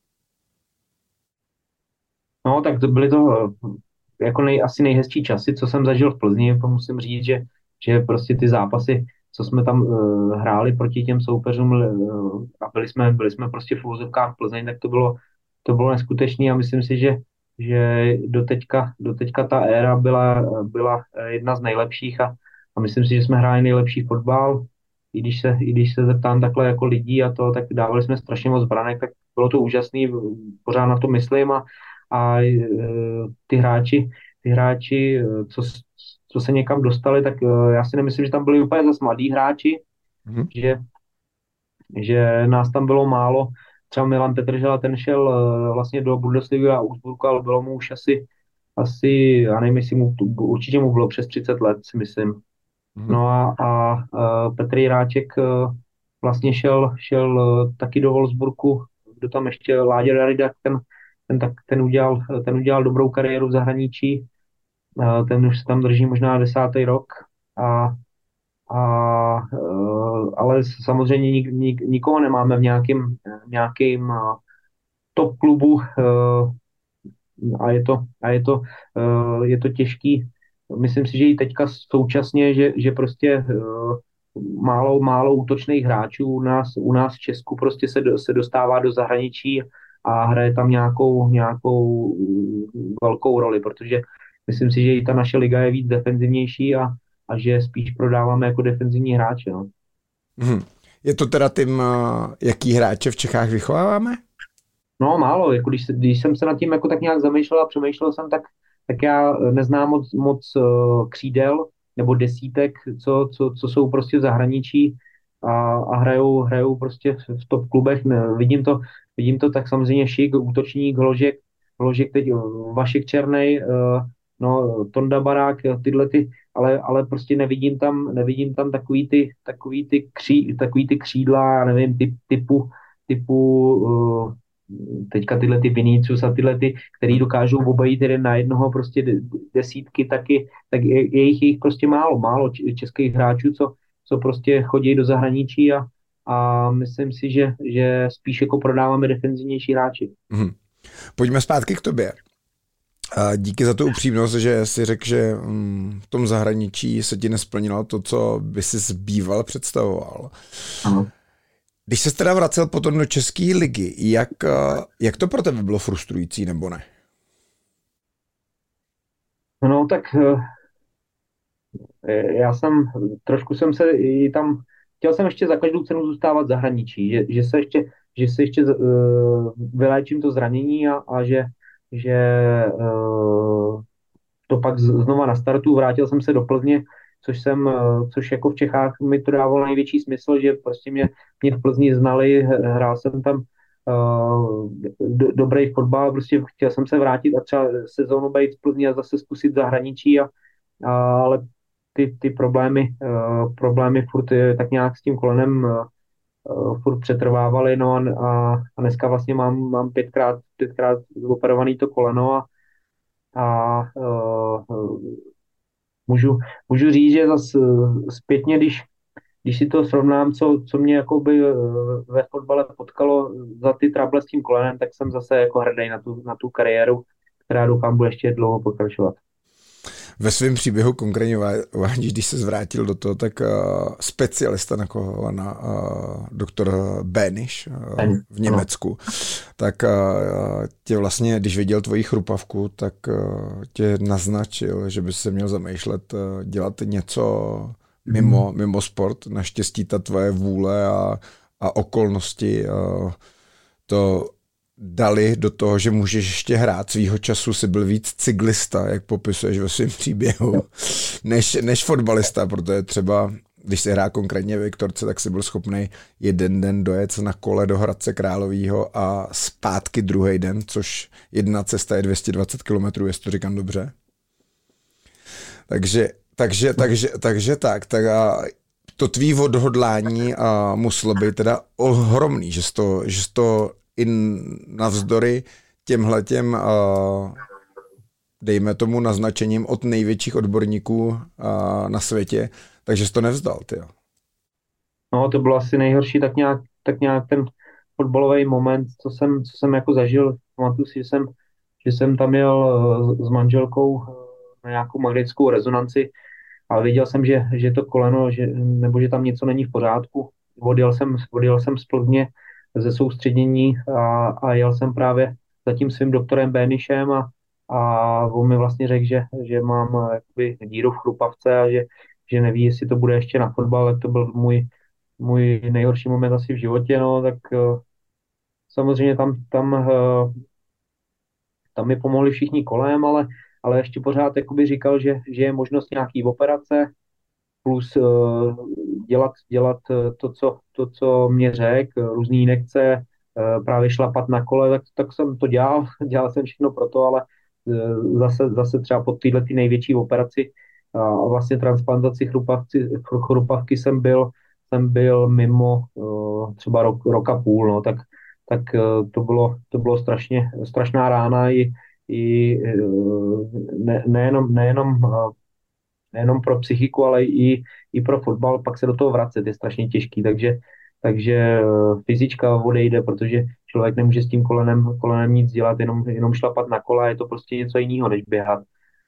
No, tak to byly to eh, jako nej, asi nejhezčí časy, co jsem zažil v Plzni, to musím říct, že, že prostě ty zápasy, co jsme tam uh, hráli proti těm soupeřům uh, a byli jsme, byli jsme prostě v úvozovkách Plzeň, tak to bylo, to bylo neskutečné a myslím si, že, že doteďka, doteďka ta éra byla, byla jedna z nejlepších a, a myslím si, že jsme hráli nejlepší fotbal. I když se, i když se zeptám takhle jako lidí a to, tak dávali jsme strašně moc branek, tak bylo to úžasný, pořád na to myslím a, a e, ty hráči, ty hráči, e, co, co se někam dostali, tak e, já si nemyslím, že tam byli úplně zase mladí hráči, Mhm. že, že nás tam bylo málo. Třeba Milan Petržela, ten šel e, vlastně do Bundesligy a Augsburgu, ale bylo mu už asi, asi já nevím, jestli mu, určitě mu bylo přes třicet let, si myslím. Mhm. No a, a, a Petr Jiráček e, vlastně šel, šel e, taky do Wolfsburgu, kdo tam ještě, Láďa Darida, ten ten, tak, ten, udělal, ten udělal dobrou kariéru v zahraničí, ten už se tam drží možná desátý rok, a, a, ale samozřejmě nik, nik, nikoho nemáme v nějakém nějakým top klubu a je to, a je to, je to těžký. Myslím si, že i teďka současně, že, že prostě málo, málo útočných hráčů u nás, u nás v Česku prostě se, do, se dostává do zahraničí a hraje tam nějakou, nějakou velkou roli, protože myslím si, že i ta naše liga je víc defenzivnější a, a že spíš prodáváme jako defenzivní hráče. No. Hmm. Je to teda tím, jaký hráče v Čechách vychováváme? No málo, jako když, když jsem se nad tím jako tak nějak zamýšlel a přemýšlel jsem, tak, tak já neznám moc, moc uh, křídel nebo desítek, co, co, co jsou prostě v zahraničí a, a hrajou, hrajou prostě v, v top klubech. Ne, vidím to, vidím to tak samozřejmě Šik, útočník, Hložek, Hložek teď Vašek Černej, uh, no Tonda Barák, tyhle ty, ale, ale prostě nevidím tam, nevidím tam takový ty, takový ty, kří, takový ty křídla, já nevím, typ, typu, typu uh, teďka tyhle ty Vinicius a tyhle ty, který dokážou obejít jeden na jednoho prostě desítky, taky, tak je, je jich, jich prostě málo, málo českých hráčů, co, co prostě chodí do zahraničí a, a myslím si, že, že spíš jako prodáváme defenzivnější hráči. Hmm. Pojďme zpátky k tobě. Díky za tu upřímnost, že si řekl, že v tom zahraničí se ti nesplnilo to, co by si zbýval představoval. Ano. Když se teda vracel potom do České ligy, jak, jak to pro tebe bylo frustrující nebo ne? No tak já jsem, trošku jsem se i tam chtěl jsem ještě za každou cenu zůstávat v zahraničí, že, že se ještě, že se ještě uh, vyléčím to zranění a, a že, že uh, to pak z, znova na startu, vrátil jsem se do Plzně, což jsem, uh, což jako v Čechách mi to dávalo největší smysl, že prostě mě, mě v Plzni znali, hrál jsem tam uh, do, dobrý fotbal, prostě chtěl jsem se vrátit a třeba sezónu být v Plzni a zase zkusit zahraničí, a, a, ale ty, ty problémy, uh, problémy furt je, tak nějak s tím kolenem uh, furt přetrvávaly, no a, a, a dneska vlastně mám, mám pětkrát, pětkrát operovaný to koleno a, a uh, můžu, můžu říct, že zase zpětně, když, když si to srovnám, co, co mě jakoby ve fotbale potkalo za ty trable s tím kolenem, tak jsem zase jako hrdý na tu, na tu kariéru, která doufám bude ještě dlouho pokračovat. Ve svém příběhu konkrétně uvádíš, když se zvrátil do toho, tak uh, specialista na koho, na uh, doktor Béniš uh, v Německu, tak uh, tě vlastně, když viděl tvoji chrupavku, tak uh, tě naznačil, že by se měl zamýšlet uh, dělat něco mimo, mimo sport. Naštěstí ta tvoje vůle a, a okolnosti uh, to dali do toho, že můžeš ještě hrát. Svýho času si byl víc cyklista, jak popisuješ ve svém příběhu, než, než fotbalista, protože třeba, když se hrá konkrétně v Viktorce, tak si byl schopný jeden den dojet na kole do Hradce Králové a zpátky druhý den, což jedna cesta je dvě stě dvacet kilometrů, jestli to říkám dobře. Takže, takže, takže, takže tak, tak a to tvý odhodlání a muselo být teda ohromný, že jsi to, že jsi to i navzdory těmhletěm, dejme tomu naznačením od největších odborníků na světě, takže jsi to nevzdal, ty jo. No, to bylo asi nejhorší, tak nějak, tak nějak ten fotbalový moment, co jsem, co jsem jako zažil. Pamatuju si, že jsem, že jsem tam jel s manželkou na nějakou magnetickou rezonanci, ale viděl jsem, že, že to koleno, že, nebo že tam něco není v pořádku. Odjel jsem, odjel jsem z Plzně ze soustředění a, a jel jsem právě za tím svým doktorem Bénišem a, a on mi vlastně řekl, že, že mám jakoby díru v chrupavce a že, že neví, jestli to bude ještě na fotbal, tak to byl můj, můj nejhorší moment asi v životě, no, tak uh, samozřejmě tam, tam, uh, tam mi pomohli všichni kolem, ale, ale ještě pořád jakoby říkal, že, že je možnost nějaký operace, plus uh, dělat, dělat to, co, to, co mě řekl, různé injekce, uh, právě šlapat na kole, tak, tak jsem to dělal, dělal jsem všechno pro to, ale uh, zase, zase třeba po této největší operaci a uh, vlastně transplantaci chrupavky, chrupavky jsem byl, jsem byl mimo uh, třeba rok, rok a půl, no, tak, tak uh, to bylo, to bylo strašně, strašná rána i, i uh, ne, nejenom, nejenom uh, nejenom pro psychiku, ale i, i pro fotbal, pak se do toho vracet je strašně těžký, takže, takže fyzička odejde, protože člověk nemůže s tím kolenem, kolenem nic dělat, jenom, jenom šlapat na kola, je to prostě něco jiného, než běhat.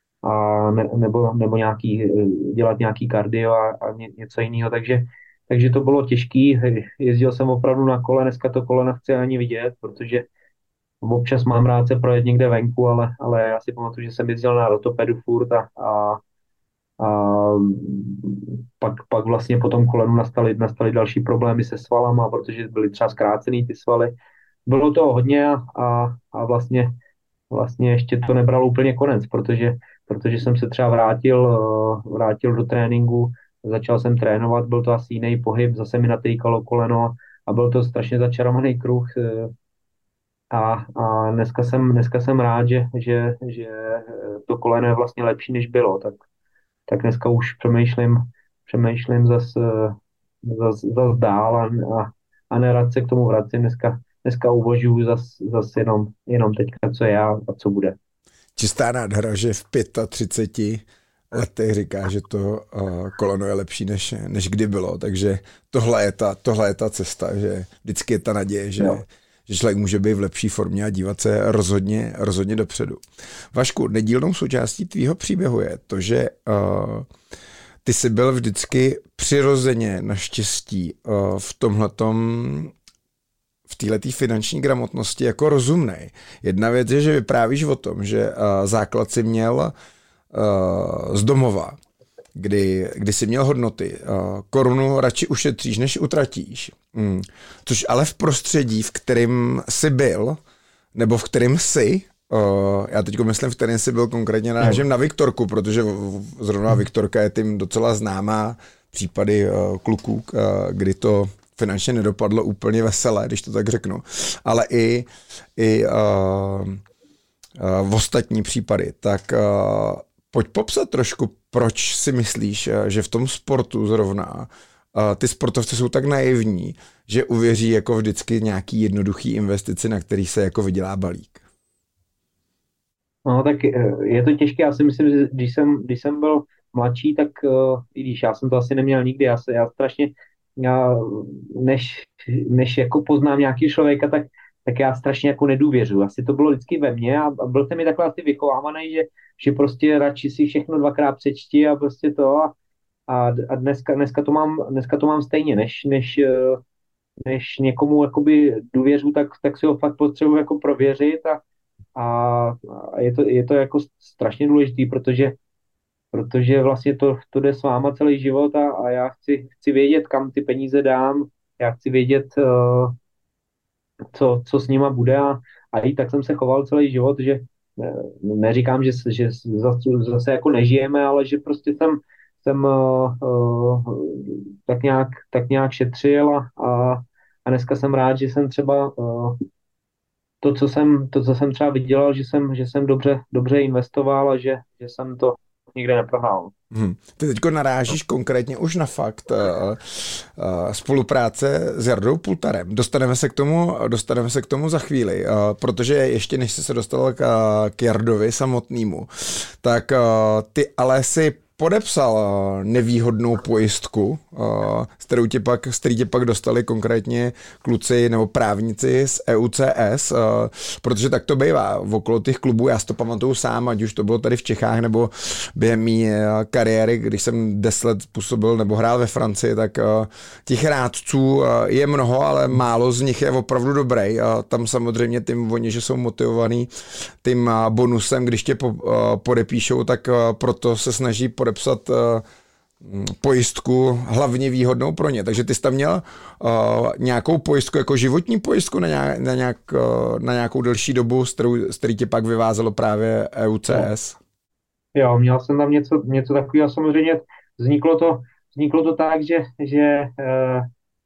A ne, nebo, nebo nějaký, dělat nějaký kardio a, a ně, něco jiného, takže, takže to bylo těžký, jezdil jsem opravdu na kole, dneska to kolo nechci ani vidět, protože občas mám rád se projet někde venku, ale, ale já si pamatuju, že jsem jezdil na rotopedu furt a, a A pak, pak vlastně po tom kolenu nastaly, nastaly další problémy se svalama, protože byly třeba zkrácený ty svaly. Bylo to hodně a, a vlastně, vlastně ještě to nebralo úplně konec, protože, protože jsem se třeba vrátil, vrátil do tréninku, začal jsem trénovat, byl to asi jiný pohyb, zase mi natýkalo koleno a byl to strašně začarovaný kruh. A, a dneska, jsem, dneska jsem rád, že, že, že to koleno je vlastně lepší, než bylo, tak tak dneska už přemýšlím, přemýšlím zase zas, zas dál a, a, a nerad se k tomu vracím. Dneska, dneska uvažuji zase zas jenom, jenom teďka, co je a co bude. Čistá nádhera, že v třiceti pěti letech říká, že to uh, koleno je lepší, než, než kdy bylo. Takže tohle je, ta, tohle je ta cesta, že vždycky je ta naděje, že, no. že člověk může být v lepší formě a dívat se rozhodně, rozhodně dopředu. Vašku, nedílnou součástí tvýho příběhu je to, že uh, ty jsi byl vždycky přirozeně naštěstí uh, v tomhletom v této finanční gramotnosti jako rozumnej. Jedna věc je, že vyprávíš o tom, že uh, základ si měl uh, z domova kdy, kdy jsi měl hodnoty. Korunu radši ušetříš, než utratíš. Hmm. Což ale v prostředí, v kterém jsi byl, nebo v kterém jsi, já teď myslím, v kterém jsi byl konkrétně narážím na Viktorku, protože zrovna Viktorka je tím docela známá případy kluků, kdy to finančně nedopadlo úplně veselé, když to tak řeknu. Ale i, i uh, uh, v ostatní případy. Tak uh, pojď popsat trošku, proč si myslíš, že v tom sportu zrovna uh, ty sportovci jsou tak naivní, že uvěří jako vždycky nějaký jednoduchý investici, na který se jako vydělá balík. No tak je to těžké, já si myslím, že když jsem, když jsem byl mladší, tak uh, i když já jsem to asi neměl nikdy, já, se, já strašně já, než, než jako poznám nějaký člověka, tak, tak já strašně jako nedůvěřuji. Asi to bylo vždycky ve mně a, a byl jsem mi takhle asi vychovávaný, že, že prostě radši si všechno dvakrát přečti a prostě to a, a, a dneska, dneska, to mám, dneska to mám stejně, než, než, než někomu jakoby důvěřu, tak, tak si ho fakt potřebuji jako prověřit a, a, a je, to, je to jako strašně důležitý, protože protože vlastně to, to jde s váma celý život a, a já chci, chci vědět, kam ty peníze dám, já chci vědět, uh, co, co s nima bude a, a i tak jsem se choval celý život, že uh, neříkám, že, že zase, zase jako nežijeme, ale že prostě jsem, jsem uh, uh, tak, nějak, tak nějak šetřil a, a, a dneska jsem rád, že jsem třeba uh, to, co jsem, to, co jsem třeba vydělal, že jsem, že jsem dobře, dobře investoval a že, že jsem to nikde neprohrál. Hmm. Ty teďko narážíš konkrétně už na fakt uh, uh, spolupráce s Jardou Pultarem. Dostaneme se k tomu, dostaneme se k tomu za chvíli, uh, protože ještě než jsi se dostal k, k Jardovi samotnému, tak uh, ty ale si podepsal nevýhodnou pojistku, s kterou tě pak, s který tě pak dostali konkrétně kluci nebo právníci z E U C S, protože tak to bývá okolo těch klubů, já si to pamatuju sám, ať už to bylo tady v Čechách nebo během mý kariéry, když jsem deset let působil nebo hrál ve Francii, tak těch rádců je mnoho, ale málo z nich je opravdu dobrý. Tam samozřejmě tím oni, že jsou motivovaný tím bonusem, když tě podepíšou, tak proto se snaží podepsat podepsat uh, pojistku hlavně výhodnou pro ně. Takže ty jsi tam měl uh, nějakou pojistku, jako životní pojistku na, nějak, na, nějak, uh, na nějakou delší dobu, z kterou, z který tě pak vyvázelo právě E U C S? Jo, měl jsem tam něco, něco takového. Samozřejmě vzniklo to, vzniklo to tak, že, že uh,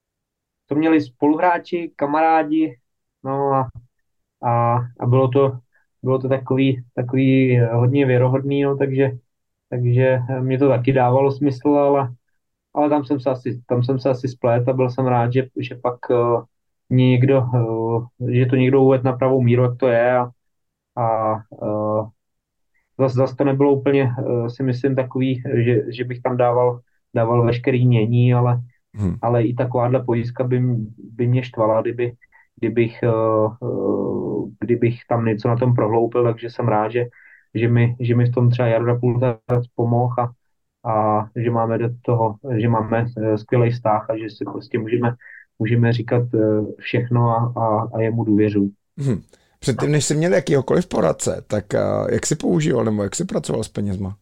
to měli spoluhráči, kamarádi, no a, a, a bylo to, bylo to takový, takový hodně věrohodný, no, takže takže mě to taky dávalo smysl, ale, ale tam jsem se asi, tam jsem se asi splet a byl jsem rád, že, že pak uh, někdo, uh, že to někdo uvedl na pravou míru, jak to je a, a uh, zase zas to nebylo úplně, uh, si myslím, takový, že, že bych tam dával, dával veškerý mění, ale, hmm. ale i takováhle pojistka by, by mě štvala, kdyby, kdybych, uh, uh, kdybych tam něco na tom prohloupil, takže jsem rád, že že mi, že mi v tom třeba Jarda Pultar pomohl a, a že máme do toho, že máme skvělý vztah a že si prostě můžeme, můžeme říkat všechno a, a, a jemu důvěřuji. Hmm. Předtím, než jsi měl jakýhokoliv poradce, tak uh, jak jsi používal nebo jak jsi pracoval s penězma?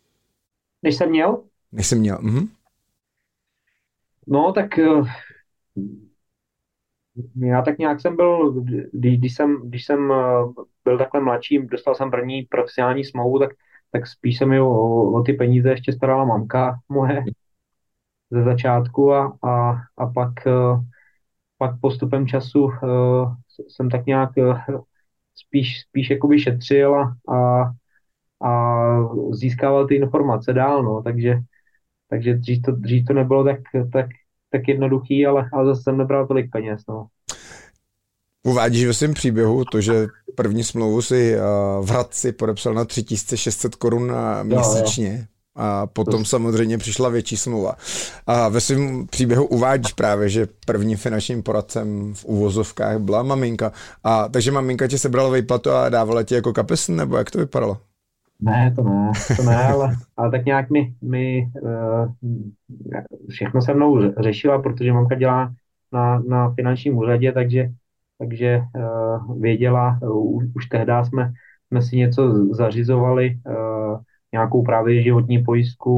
Než jsem měl? Než jsem měl, mhm. No, tak uh, já tak nějak jsem byl, když, když jsem, když jsem uh, byl takhle mladší, dostal jsem první profesionální smlouvu, tak, tak spíš se mi o, o ty peníze ještě starala mamka moje ze začátku a, a, a pak, uh, pak postupem času uh, jsem tak nějak uh, spíš, spíš jakoby šetřil a, a, a získával ty informace dál, no, takže, takže dřív, to, dřív to nebylo tak, tak, tak jednoduchý, ale, ale zase jsem nebral tolik peněz, no. Uvádíš ve svém příběhu to, že první smlouvu si uh, v Hradci podepsal na tři tisíce šest set korun měsíčně. Jo, jo. A potom samozřejmě přišla větší smlouva. A ve svém příběhu uvádíš právě, že prvním finančním poradcem v uvozovkách byla maminka. A takže maminka tě sebrala výplatu a dávala ti jako kapesn, nebo jak to vypadalo? Ne, to ne, to ne, ale, ale tak nějak mi, mi uh, všechno se mnou řešila, protože mamka dělá na, na finančním úřadě, takže takže uh, věděla, uh, už tehdy jsme, jsme si něco zařizovali, uh, nějakou právě životní pojistku,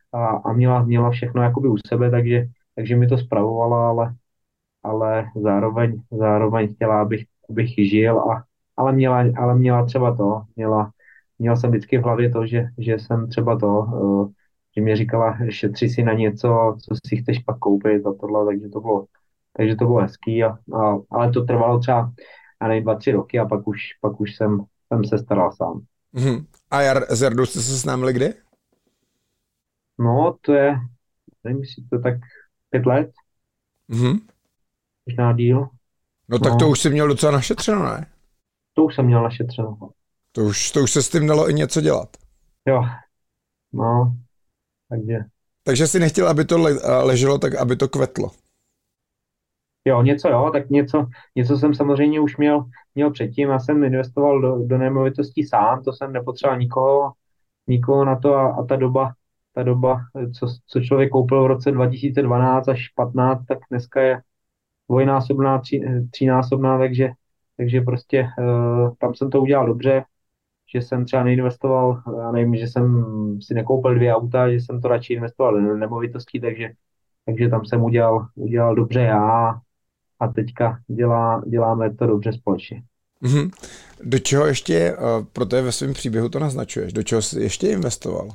a, a měla, měla všechno jakoby u sebe, takže, takže mi to spravovala, ale, ale zároveň, zároveň chtěla, abych, abych žil, a, ale, měla, ale měla třeba to, měla, měl jsem vždycky v hlavě to, že, že jsem třeba to, uh, že mě říkala, šetři si na něco, co si chceš pak koupit a tohle, takže to bylo, takže to bylo hezký, a, a, ale to trvalo třeba, a nevím, dva, tři roky, a pak už, pak už jsem, jsem se staral sám. Mm-hmm. A Jar, s Jardou jste se seznámili kdy? No, to je, nevím, jestli to je tak pět let, Mm-hmm. možná díl. No tak No, to už si měl docela našetřeno, ne? to už jsem měl našetřeno. To už, to už se s tím dalo i něco dělat. Jo, no, takže, Takže si nechtěl, aby to le, leželo tak, aby to kvetlo. jo, něco jo, tak něco, něco jsem samozřejmě už měl, měl předtím. Já jsem investoval do, do nemovitostí sám, to jsem nepotřeboval nikoho, nikoho na to, a, a ta doba, ta doba, co, co člověk koupil v roce dva tisíce dvanáct až patnáct, tak dneska je dvojnásobná, tří, třínásobná, takže, takže prostě uh, tam jsem to udělal dobře, že jsem třeba neinvestoval, já nevím, že jsem si nekoupil dvě auta, že jsem to radši investoval do nemovitostí, takže, takže tam jsem udělal, udělal dobře já, a teďka dělá, děláme to dobře společně. Mm-hmm. Do čeho ještě, uh, protože ve svém příběhu to naznačuješ, do čeho jsi ještě investoval?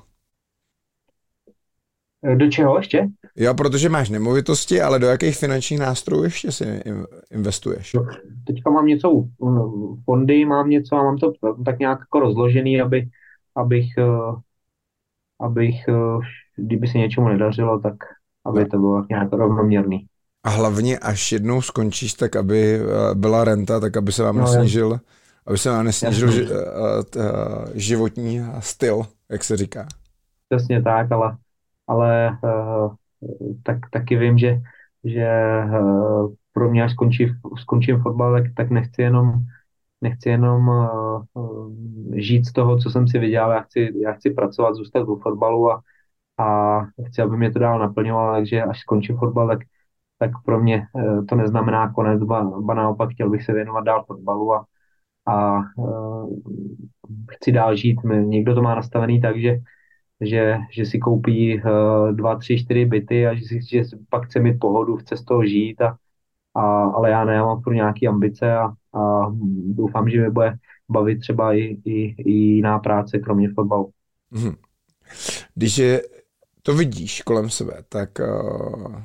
Do čeho ještě? Jo, protože máš nemovitosti, ale do jakých finančních nástrojů ještě si investuješ? No, teďka mám něco, fondy mám něco, a mám to tak nějak jako rozložený, aby, abych, abych, kdyby se něčemu nedařilo, tak aby No. to bylo nějak rovnoměrný. A hlavně, až jednou skončíš, tak aby byla renta, tak aby se vám No, nesnížil, aby se vám nesnížil Jasně. ži, životní styl, jak se říká. Přesně tak, ale, ale tak, taky vím, že, že pro mě, až skončí, skončím fotbal, tak, tak nechci jenom nechci jenom uh, žít z toho, co jsem si vydělal. Já chci, já chci pracovat, zůstat u fotbalu, a, a chci, aby mě to dál naplňovalo, takže až skončí fotbal, tak, tak pro mě uh, to neznamená konec, ba, ba naopak chtěl bych se věnovat dál fotbalu, a, a uh, chci dál žít. Někdo to má nastavený tak, že, že, že si koupí uh, dva, tři, čtyři byty, a že, si, že pak chce mít pohodu, chce z toho žít, a, a, ale já ne, já mám pro nějaké ambice, a, a doufám, že mě bude bavit třeba i, i, i jiná práce, kromě fotbalu. Mhm. Když je, to vidíš kolem sebe, tak uh,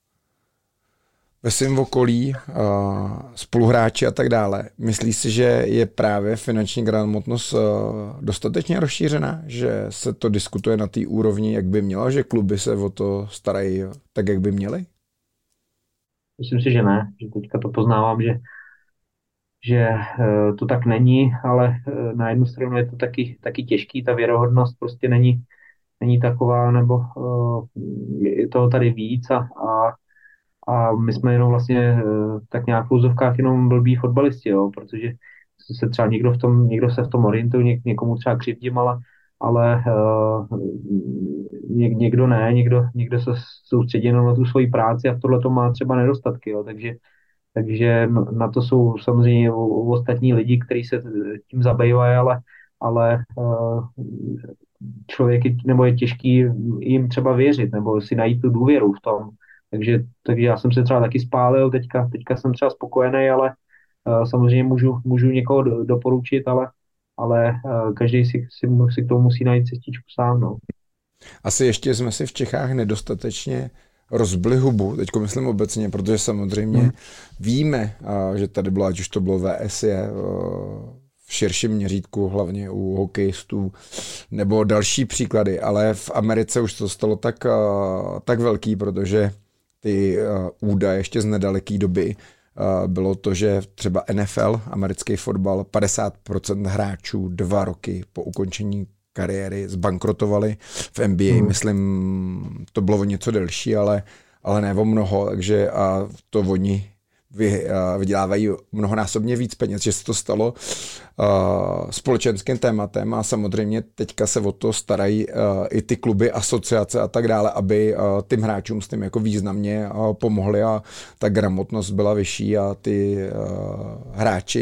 ve svém okolí uh, spoluhráči a tak dále, myslíš si, že je právě finanční gramotnost uh, dostatečně rozšířená, že se to diskutuje na té úrovni, jak by mělo, že kluby se o to starají tak, jak by měly? Myslím si, že ne, že teďka to poznávám, že, že uh, to tak není, ale uh, na jednu stranu je to taky, taky těžký, ta věrohodnost prostě není, není taková, nebo uh, je toho tady víc, a, a, a my jsme jenom vlastně uh, tak nějak v úzovkách jenom blbí fotbalisti, jo, protože se třeba někdo, v tom, někdo se v tom orientuje, něk, někomu třeba křivdím, ale, ale uh, něk, někdo ne, někdo, někdo se soustředí jenom na tu svoji práci, a v tohle to má třeba nedostatky, jo, takže takže na to jsou samozřejmě ostatní lidi, kteří se tím zabývají, ale, ale člověk je, nebo je těžký jim třeba věřit, nebo si najít tu důvěru v tom. Takže, takže já jsem se třeba taky spálil, teďka, teďka jsem třeba spokojený, ale samozřejmě můžu, můžu někoho do, doporučit, ale, ale každý si, si, si k tomu musí najít cestičku sám. No. Asi ještě jsme si v Čechách nedostatečně rozbili hubu, teďko myslím obecně, protože samozřejmě hmm. víme, že tady bylo, ať už to bylo V S J v širším měřítku, hlavně u hokejistů, nebo další příklady, ale v Americe už to stalo tak, tak velký, protože ty údaje ještě z nedaleké doby bylo to, že třeba N F L, americký fotbal, padesát procent hráčů dva roky po ukončení kariéry zbankrotovali. V N B A, hmm. myslím, to bylo o něco delší, ale, ale ne o mnoho, takže a to oni vy, a vydělávají mnohonásobně víc peněz, že se to stalo uh, společenským tématem, a samozřejmě teďka se o to starají uh, i ty kluby, asociace a tak dále, aby uh, tím hráčům s tím jako významně uh, pomohli, a ta gramotnost byla vyšší, a ty uh, hráči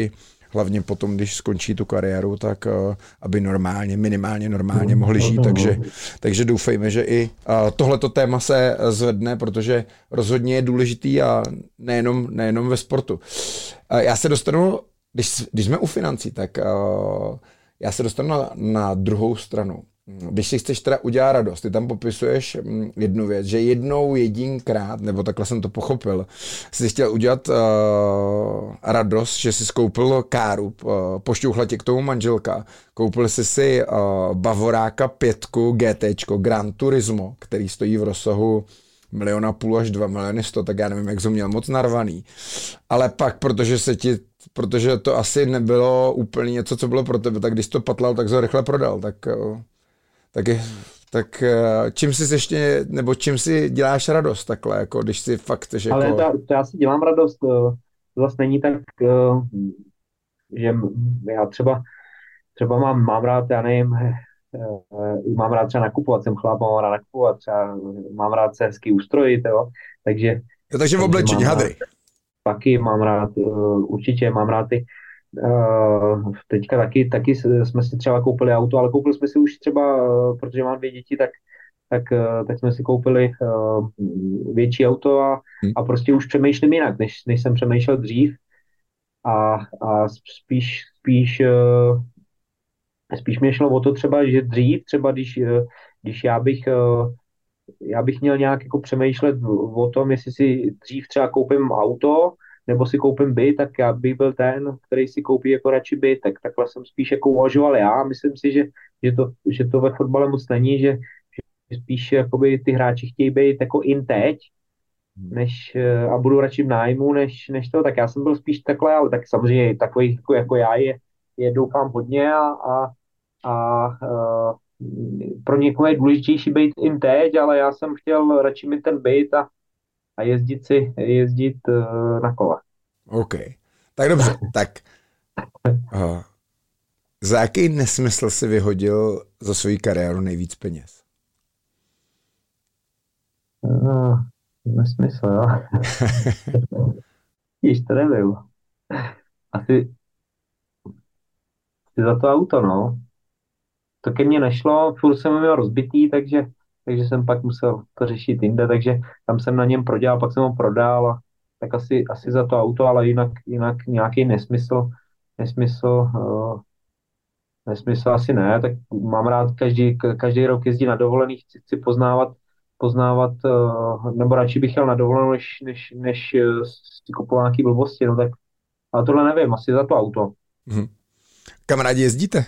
hlavně potom, když skončí tu kariéru, tak uh, aby normálně, minimálně normálně mohli žít, takže, takže doufejme, že i uh, tohleto téma se zvedne, protože rozhodně je důležitý a nejenom, nejenom ve sportu. Uh, já se dostanu, když, když jsme u financí, tak uh, já se dostanu na, na druhou stranu. Když si chceš teda udělat radost, ty tam popisuješ jednu věc, že jednou jedinkrát, nebo takhle jsem to pochopil, jsi chtěl udělat uh, radost, že jsi skoupil káru, uh, pošťouchla tě k tomu manželka, koupil jsi si uh, Bavoráka pětku GTčko, Gran Turismo, který stojí v rozsahu miliona půl až dva miliony sto, tak já nevím, jak jsi měl moc narvaný. Ale pak, protože se ti, protože to asi nebylo úplně něco, co bylo pro tebe, tak když to patlal, tak jsi ho rychle prodal, tak... Uh, Tak, je, tak čím si ještě, nebo čím si děláš radost takhle, jako když si fakt chceš jako... Ale to, to já si dělám radost, to zase není tak, že já třeba, třeba mám, mám rád, já nevím, mám rád třeba nakupovat, jsem chlap, mám rád nakupovat, třeba mám rád se hezky ustrojit, jo, takže... Jo, takže v oblečení, hadry. Taky mám rád, určitě mám rád ty Uh, teďka taky, taky jsme si třeba koupili auto, ale koupili jsme si už třeba, uh, protože mám dvě děti, tak, tak, uh, tak jsme si koupili uh, větší auto a, hmm. a prostě už přemýšlím jinak, než, než jsem přemýšlel dřív a, a spíš, spíš, uh, spíš mě šlo o to třeba, že dřív třeba, když, uh, když já bych uh, já bych měl nějak jako přemýšlet o tom, jestli si dřív třeba koupím auto, nebo si koupím byt, tak já bych byl ten, který si koupí jako radši byt, tak takhle jsem spíš jako uvažoval já. Myslím si, že, že, to, že to ve fotbale moc není, že, že spíš jakoby ty hráči chtějí být jako in teď, než, a budu radši v nájmu, než, než to, tak já jsem byl spíš takhle, ale tak samozřejmě takový jako, jako já je, je doufám hodně a, a, a uh, pro někoho je důležitější být in teď, ale já jsem chtěl radši mít ten byt a a jezdit si, jezdit uh, na kole. OK. Tak dobře, tak uh, za jaký nesmysl si vyhodil za svou kariéru nejvíc peněz? Uh, nesmysl, jo. Již to nevím. Asi, asi za to auto, no. To ke mně nešlo, furt jsem měl rozbitý, takže takže jsem pak musel to řešit jinde, takže tam jsem na něm prodělal, pak jsem ho prodal a tak asi, asi za to auto, ale jinak, jinak nějaký nesmysl, nesmysl, uh, nesmysl asi ne, tak mám rád každý, každý rok jezdit na dovolených, chci, chci poznávat, poznávat, uh, nebo radši bych jel na dovolenou, než, než, než uh, si kupoval nějaký blbosti, no tak, ale tohle nevím, asi za to auto. Hmm. Kam rádi jezdíte?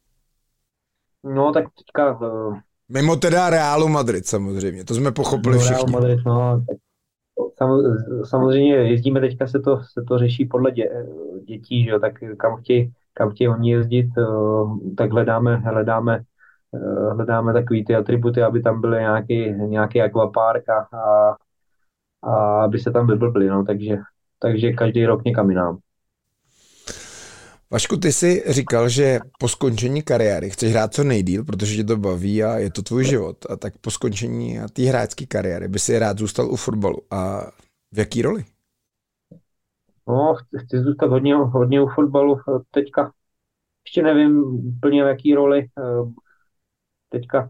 No tak teďka... Uh, Mimo teda Realu Madrid samozřejmě, to jsme pochopili no, všichni. Madrid, no, tak samozřejmě jezdíme, teďka se to, se to řeší podle dě, dětí, že jo, tak kam chtějí, kam chtějí oni jezdit, tak hledáme, hledáme, hledáme takový ty atributy, aby tam byly nějaký, nějaký akvapark a, a, a aby se tam vyblbli, no, takže, takže každý rok někam jinam. Vašku, ty jsi říkal, že po skončení kariéry chceš hrát co nejdýl, protože tě to baví a je to tvůj život. A tak po skončení té hráčské kariéry by si rád zůstal u fotbalu. A v jaký roli? No, chci, chci zůstat hodně, hodně u fotbalu. Teďka ještě nevím úplně v jaký roli. Teďka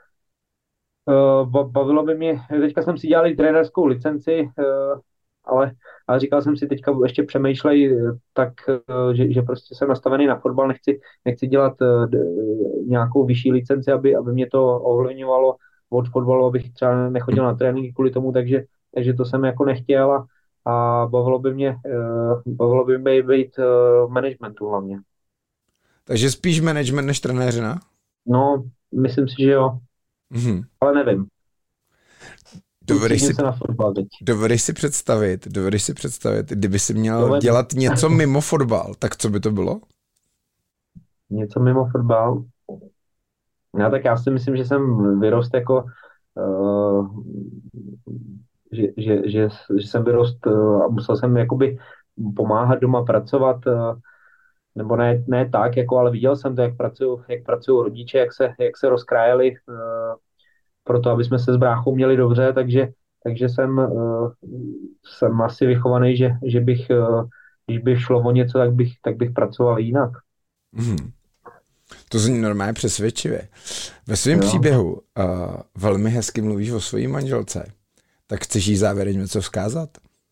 bavilo by mě, teďka jsem si dělal i trenérskou licenci, ale, ale říkal jsem si teďka ještě přemýšlej tak, že, že prostě jsem nastavený na fotbal, nechci, nechci dělat nějakou vyšší licenci, aby, aby mě to ovlivňovalo od fotbalu, abych třeba nechodil na tréninky kvůli tomu, takže, takže to jsem jako nechtěl a, a bavilo by mě, bavilo by mě být v managementu hlavně. Takže spíš management než trenéřina? No, myslím si, že jo, mm-hmm. ale nevím. Dovedeš si, dovedeš si představit, dovedeš si představit, kdyby si měl Dovedem. dělat něco mimo fotbal, tak co by to bylo? Něco mimo fotbal? No tak já si myslím, že jsem vyrost jako, uh, že, že, že, že jsem vyrost uh, a musel jsem jakoby pomáhat doma pracovat, uh, nebo ne, ne tak, jako, ale viděl jsem to, jak pracují jak pracují rodiče, jak se, jak se rozkrájeli uh, proto, aby jsme se s bráchou měli dobře, takže, takže jsem, uh, jsem asi vychovaný, že, že bych uh, když by šlo o něco, tak bych, tak bych pracoval jinak. Mm. To zní normálně přesvědčivě. Ve svém Jo. příběhu uh, velmi hezky mluvíš o své manželce. Tak chceš jí závěrem něco vzkázat?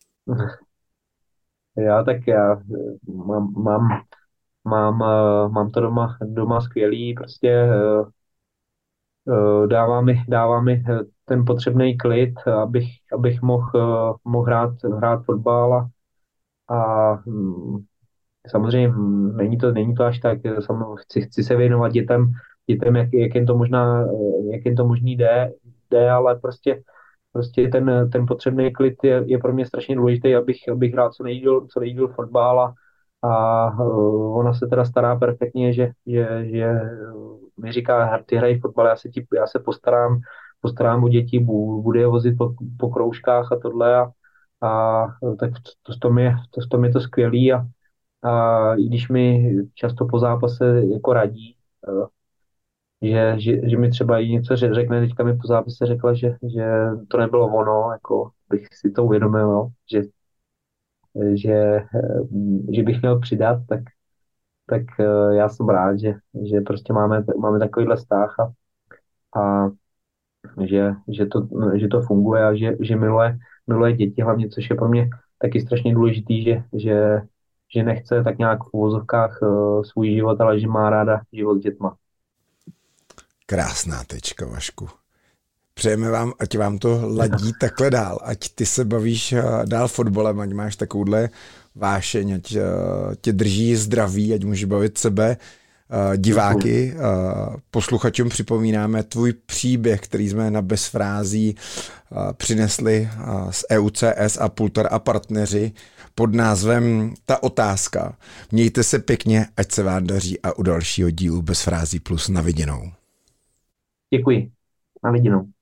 Já tak já mám, mám, mám, mám to doma, doma skvělý, prostě dává mi, dává mi ten potřebný klid, abych, abych mohl, mohl hrát, hrát fotbal a, a samozřejmě není to, není to až tak, chci, chci se věnovat dětem, dětem jak, jak jen to možná, jak jen to možný jde, jde, ale prostě Prostě ten, ten potřebný klid je, je pro mě strašně důležitý, abych, abych hrál co nejdíl, co nejdíl fotbal a, a uh, ona se teda stará perfektně, že, že, že mi říká, ty hrají fotbal, já se, ti, já se postarám, postarám o děti, bude je vozit po, po kroužkách a tohle a, a tak to, to, mě, to, to mě to skvělý a, a i když mi často po zápase jako radí, uh, že, že, že mi třeba i něco řekne, teďka mi po zápise řekla, že, že to nebylo ono, jako bych si to uvědomil, no, že, že, že bych měl přidat, tak, tak já jsem rád, že, že prostě máme, máme takovýhle vztah a, a že, že, to, že to funguje a že, že miluje, miluje děti hlavně, což je pro mě taky strašně důležitý, že, že, že nechce tak nějak v uvozovkách svůj život, ale že má ráda život s dětma. Krásná tečka, Vašku. Přejeme vám, ať vám to ladí takhle dál, ať ty se bavíš dál fotbalem, ať máš takovouhle vášeň, ať tě drží zdraví, ať můžeš bavit sebe, diváky. Posluchačům připomínáme tvůj příběh, který jsme na Bez frází přinesli z E U C S a Pultar a partneři pod názvem Ta otázka. Mějte se pěkně, ať se vám daří a u dalšího dílu Bez frází plus na viděnou. Děkuji. Na viděnou.